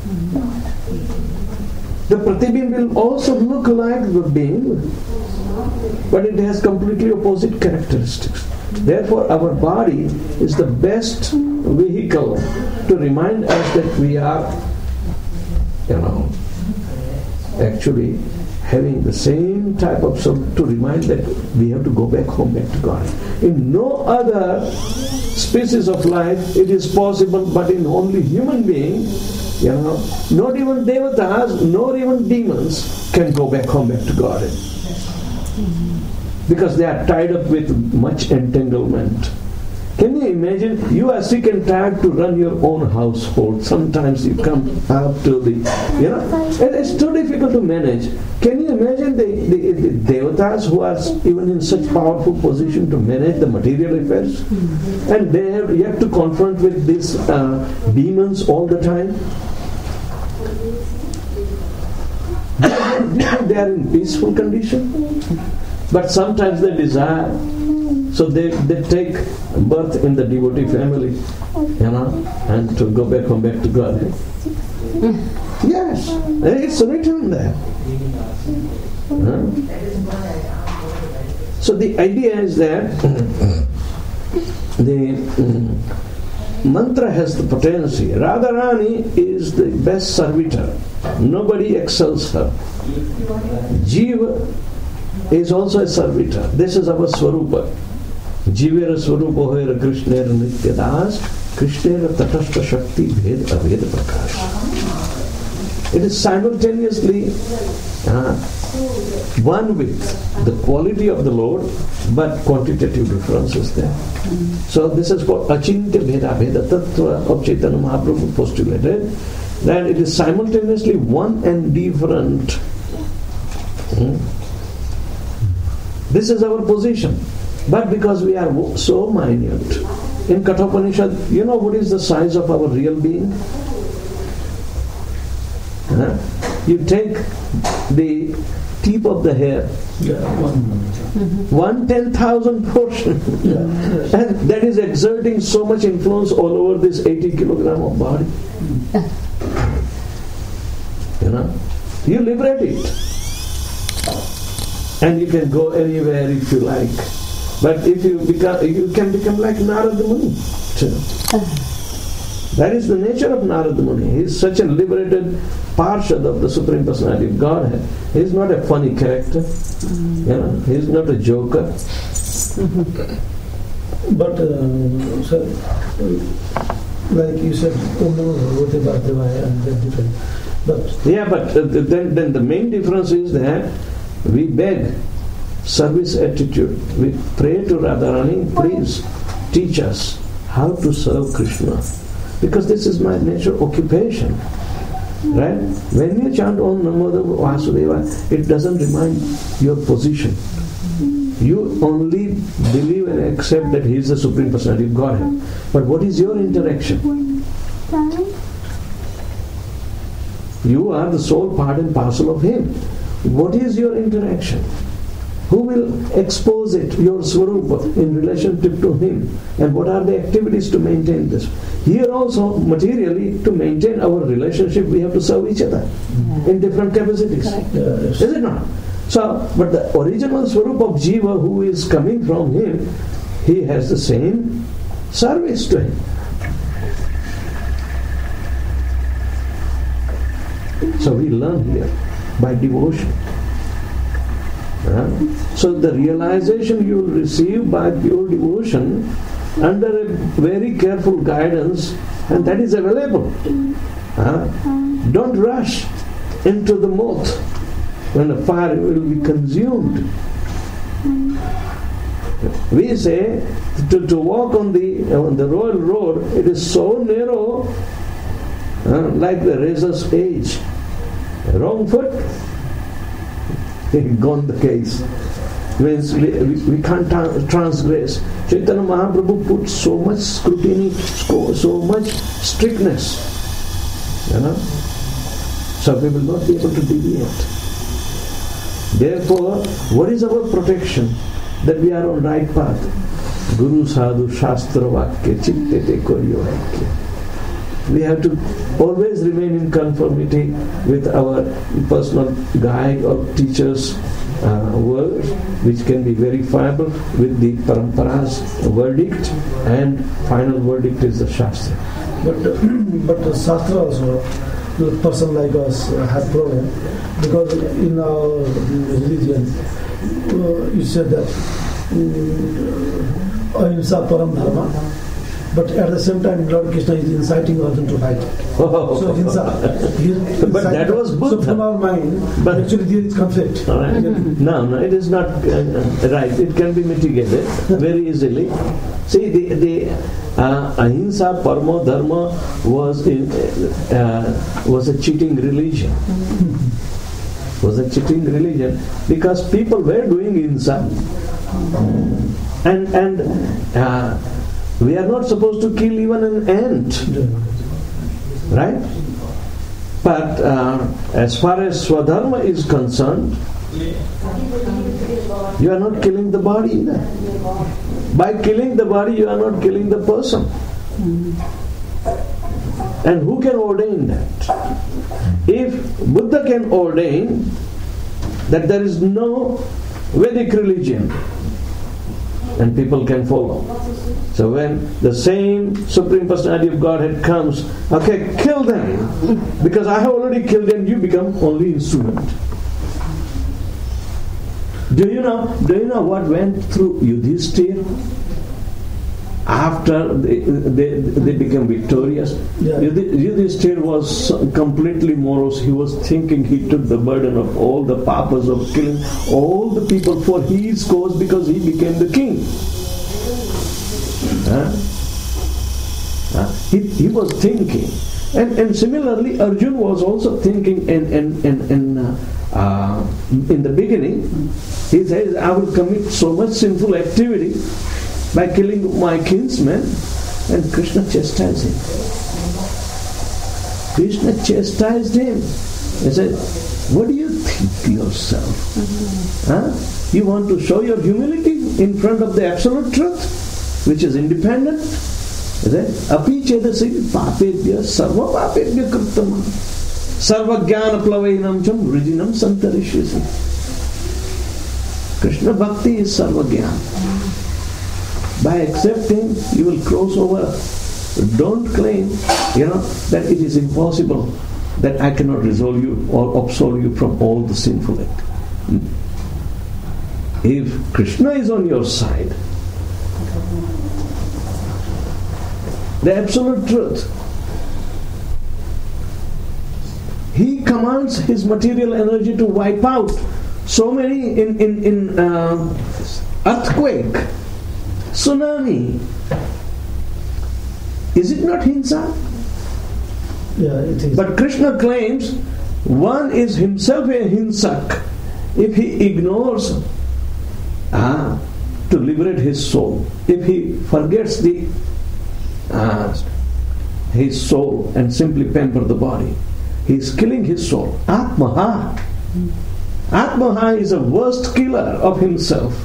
The Pratibin will also look like the being, but it has completely opposite characteristics. Therefore, our body is the best vehicle to remind us that we are, you know, actually having the same type of, so to remind that we have to go back home, back to God. In no other species of life it is possible, but in only human being, you know, not even devatas, nor even demons can go back home, back to God. Because they are tied up with much entanglement. Can you imagine? You are sick and tired to run your own household. Sometimes you come up to the, you know, and it's too difficult to manage. Can you imagine the, the, the devatas who are even in such powerful position to manage the material affairs? And they have yet to confront with these uh, demons all the time? Do you think they are in peaceful condition? But sometimes they desire, so they, they take birth in the devotee family, you know, and to go back, come back to God. Yes, it's written there. Huh? So the idea is that the um, mantra has the potency. Radharani is the best servitor. Nobody excels her. Jiva is also a servitor. This is our Swarupa. Jivera Swarupa hoera Krishnera Nityadas, Krishnera Tatashta Shakti Bhed Aved Prakash. It is simultaneously uh, one with the quality of the Lord, but quantitative difference is there. So this is called Achintya Bheda Bheda Tattva of Chaitanya Mahaprabhu postulated that it is simultaneously one and different. Hmm? This is our position. But because we are so minute, in Kathopanishad, you know what is the size of our real being? Huh? You take the tip of the hair, Yeah, one. one ten thousand portion, Yeah. and that is exerting so much influence all over this eighty kilogram of body. You know, you liberate it, and you can go anywhere if you like. But if you become, you can become like Narada Muni. That is the nature of Narada Muni. He is such a liberated Parshad of the Supreme Personality of Godhead. He is not a funny character. You know, he is not a joker. But, uh, sir, uh, like you said, Om Namo Bhagavate Vasudevaya and they're different. But Yeah, but uh, then, then the main difference is that we beg service attitude. We pray to Radharani, please teach us how to serve Krishna. Because this is my natural occupation. Right? When you chant Om Namo Vasudeva, it doesn't remind your position. You only believe and accept that He is the Supreme Personality of Godhead. But what is your interaction? You are the sole part and parcel of Him. What is your interaction? Who will expose it, your Swarupa, in relationship to Him? And what are the activities to maintain this? Here also, materially, to maintain our relationship, we have to serve each other yeah. in different capacities. yes. Is it not? So, but the original Swarupa of Jiva, who is coming from Him, he has the same service to Him. So we learn here by devotion. Uh, so the realization you will receive by pure devotion under a very careful guidance, and that is available. Uh, don't rush into the moth when the fire will be consumed. We say to, to walk on the on the royal road, it is so narrow, uh, like the razor's edge. Wrong foot, gone the case. Means we, we, we can't transgress. Chaitanya Mahaprabhu put so much scrutiny, so, so much strictness. You know? So we will not be able to deviate. Therefore, what is our protection? That we are on right path. Guru Sadhu Shastra Vakya Chitte Te Koryo Vakya. We have to always remain in conformity with our personal guide or teacher's uh, words, which can be verifiable with the Parampara's verdict, and final verdict is the Shastra. But uh, but the Shastra also, the person like us uh, have problem, because in our religion, uh, you said that ahimsa param dharma. But at the same time, Lord Krishna is inciting Arjuna to fight. Oh. So, hinsa, but that was Buddha. So, from our mind, but actually there is conflict. Right. No, no, it is not uh, right. It can be mitigated very easily. See, the, the uh, ahimsa, paramo dharma was in, uh, was a cheating religion. Was a cheating religion because people were doing ahimsa, and and. Uh, We are not supposed to kill even an ant, right? But uh, as far as Swadharma is concerned, you are not killing the body either. By killing the body, you are not killing the person. And who can ordain that? If Buddha can ordain that there is no Vedic religion, and people can follow. So when the same Supreme Personality of Godhead comes, okay, kill them, because I have already killed them, you become only instrument. Do you know, do you know what went through Yudhishthira after they, they, they became victorious? Yeah. Yudhishthira was completely morose. He was thinking he took the burden of all the papas of killing all the people for his cause because he became the king. Huh? Huh? He, he was thinking. And, and similarly, Arjun was also thinking and, and, and, and uh, uh, in the beginning, he says, I will commit so much sinful activity by killing my kinsmen, and Krishna chastised him. Krishna chastised him. He said, what do you think yourself? Mm-hmm. Huh? You want to show your humility in front of the absolute truth, which is independent? He said, api chedasi papebhya sarva papebhya kritam sarva jnana plavainam cham vrijinam santarishyasi. Krishna bhakti is sarva jnana. By accepting, you will cross over. Don't claim, you know, that it is impossible, that I cannot resolve you or absolve you from all the sinful act. If Krishna is on your side, the absolute truth, he commands his material energy to wipe out so many in, in, in uh, earthquake, tsunami. Is it not hinsa? Yeah, it is. But Krishna claims one is himself a hinsak if he ignores ah, to liberate his soul. If he forgets the ah, his soul and simply pamper the body, he is killing his soul. Atmaha. Atmaha is a worst killer of himself.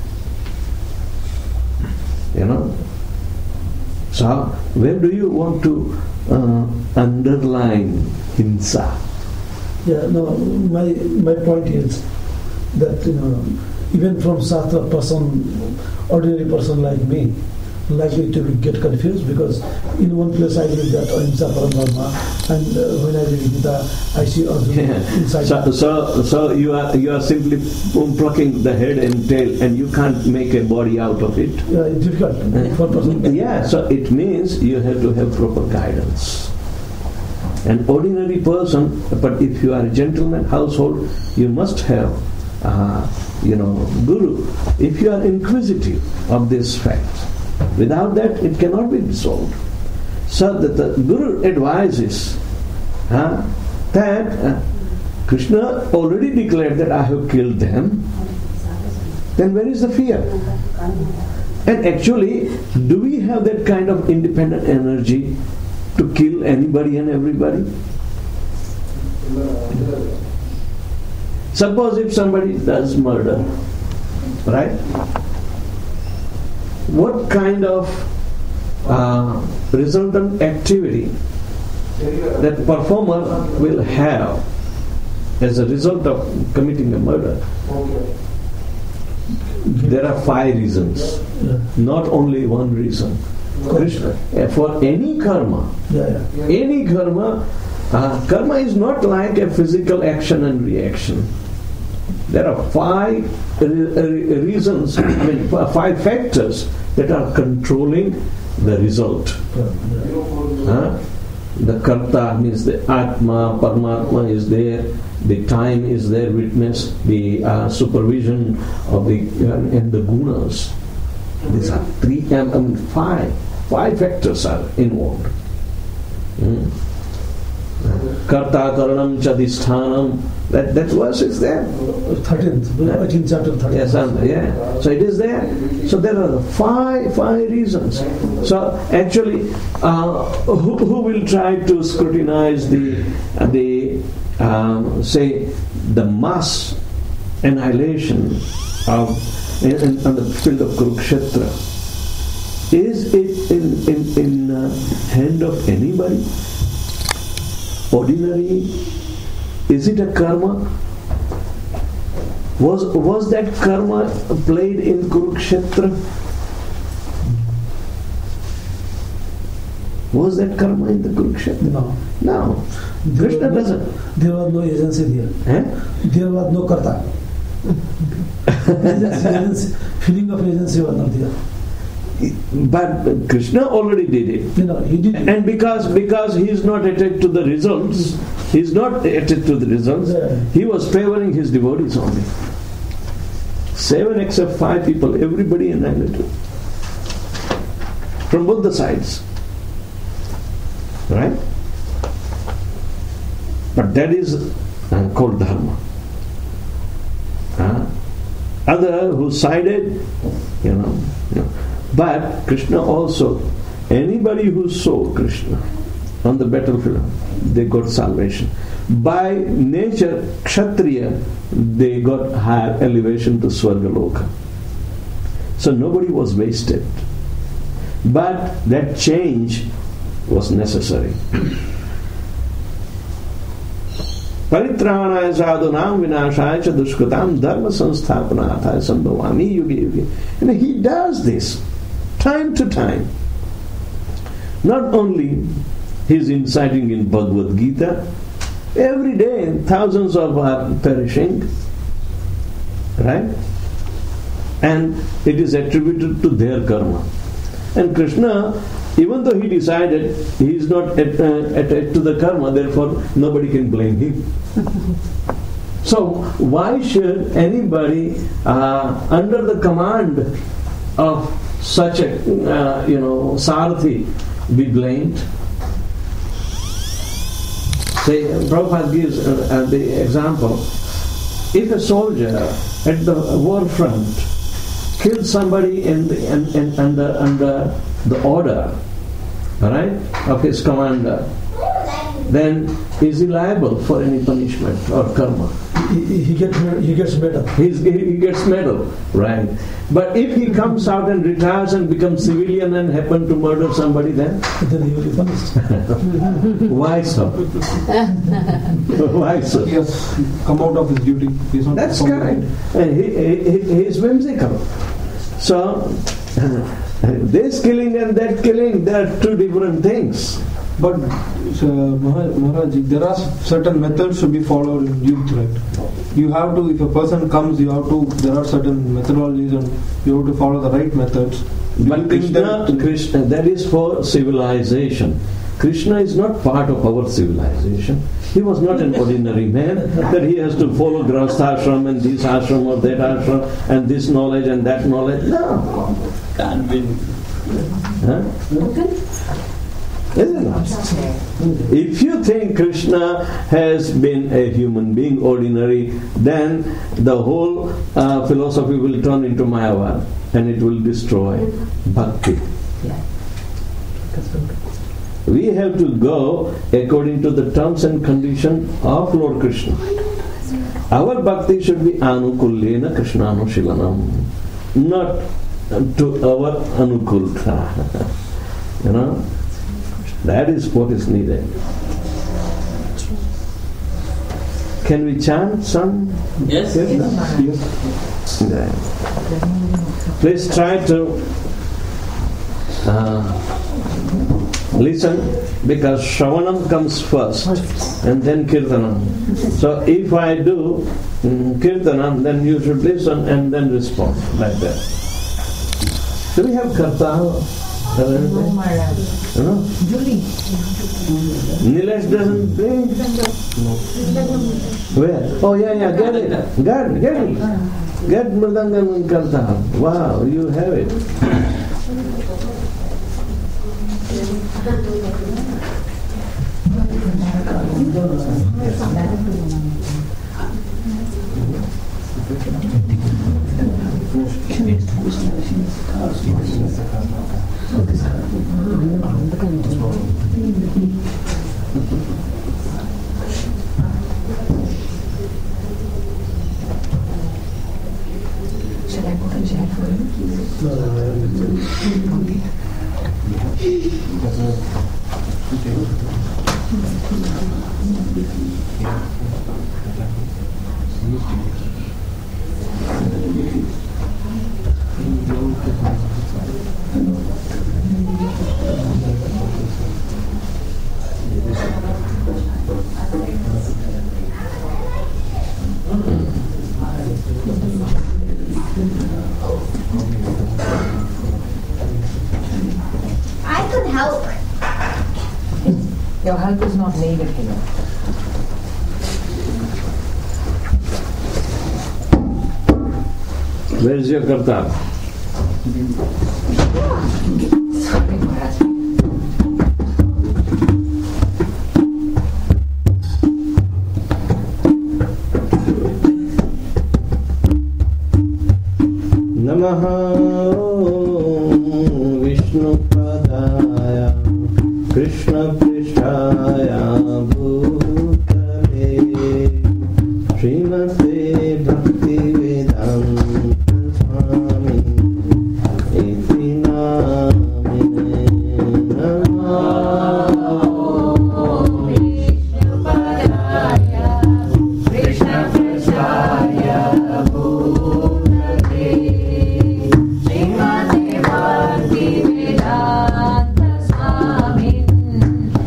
You know. So, where do you want to uh, underline hinsa? Yeah, no, my my point is that, you know, even from Shastra person, ordinary person like me, likely to get confused, because in one place I read that Ahimsa Paramdharma, and uh, when I read Gita, I see Arjuna Yeah. inside. So, so, so you are you are simply plucking the head and tail, and you can't make a body out of it. Yeah, it's difficult for person. Yeah, so it means you have to have proper guidance. An ordinary person, but if you are a gentleman household, you must have, uh, you know, guru. If you are inquisitive of this fact, without that it cannot be resolved. So that the guru advises uh, that uh, Krishna already declared that I have killed them. Then where is the fear? And actually, do we have that kind of independent energy to kill anybody and everybody? Suppose if somebody does murder, right? What kind of uh, resultant activity that performer will have as a result of committing a murder? There are five reasons, Yeah. not only one reason. Krishna, for any karma, Yeah, yeah. any karma, uh, karma is not like a physical action and reaction. There are five re- re- reasons, I mean, five factors that are controlling the result. Huh? The karta means the atma, paramatma is there, the time is there, witness, the uh, supervision of the uh, and the gunas. These are three, I mean, five, five factors are involved. Hmm. Karta karanam chadisthanam. That that verse is there. thirteenth, eighteenth chapter, thirteenth. Yes, and, yeah. So it is there. So there are five five reasons. So actually, uh, who, who will try to scrutinize the uh, the um, say the mass annihilation of in, in, on the field of Kurukshetra, is it in in in uh, hand of anybody? Ordinary? Is it a karma? Was was that karma played in Kurukshetra? Was that karma in the Kurukshetra? No. No. There Krishna was no, doesn't. there was no agency there. Eh? There was no karta. agency, agency, feeling of agency was not there. But Krishna already did it. You know, he did it. And because because he is not attached to the results, he is not attached to the results, Yeah. he was favoring his devotees only. Seven except five people, everybody annihilated. From both the sides. Right? But that is uh, called dharma. Uh, other who sided, you know, you know. But Krishna also, anybody who saw Krishna on the battlefield, they got salvation. By nature, Kshatriya, they got higher elevation to Swargaloka. So nobody was wasted. But that change was necessary. Paritrāṇāya sadhunāṃ vināṣāya ca duṣkritāṃ dharma samsthāpanāthāya sambhavāmi yuge yuge. And he does this time to time. Not only he is inciting in Bhagavad Gita, every day thousands of are perishing, right? And it is attributed to their karma. And Krishna, even though he decided he is not at, uh, attached to the karma, therefore nobody can blame him. So why should anybody uh, under the command of such a uh, you know Sarathi be blamed? Say, Prabhupada gives uh, uh, the example: if a soldier at the war front kills somebody in the, in, in, under under the order, right, of his commander, then is he liable for any punishment or karma? He, he gets he gets better. He's, he gets medal, right? But if he comes out and retires and becomes civilian and happen to murder somebody, then Then he will be punished. why so? Why so? He has come out of his duty. He is not That's performing. correct. And he, he, he is whimsical. So this killing and that killing, they are two different things. But uh, Maharaj, there are certain methods to be followed in youth, right? You have to, if a person comes, you have to, there are certain methodologies and you have to follow the right methods. Do But you think Krishna, that- Krishna, that is for civilization. Krishna is not part of our civilization. He was not an ordinary man that he has to follow Grahastha ashram and this ashram or that ashram and this knowledge and that knowledge. No. Can't win. Huh? Isn't it? If you think Krishna has been a human being, ordinary, then the whole uh, philosophy will turn into Mayavad and it will destroy bhakti. We have to go according to the terms and conditions of Lord Krishna. Our bhakti should be anukullena krishnanushilanam, not to our anukulta. You know, that is what is needed. Can we chant some? Yes. Yes. Yeah. Please try to uh, listen, because Shravanam comes first and then Kirtanam. So if I do um, Kirtanam, then you should listen and then respond like that. Do we have Karta? No, Maharaj. No? Julie. Nilesh doesn't play? Where? Oh yeah, yeah, get it. Get it, get it. Get Mridangam and Karta. Wow, you have it. Shall I put a chair for you? No, no, Okay. I could help. Your help is not needed here. Where is your karta? Sorry for asking. Namaha Vishnupadaya Krishna Prishaya Bhutale Srimate Bhakti Vedanta Swami Iti Namine Namaha Vishnupadaya Krishna Prishaya Bhutale Srimate Bhakti Vedanta Swami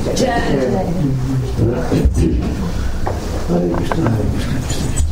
Hare Krishna, Hare Krishna, Krishna Krishna.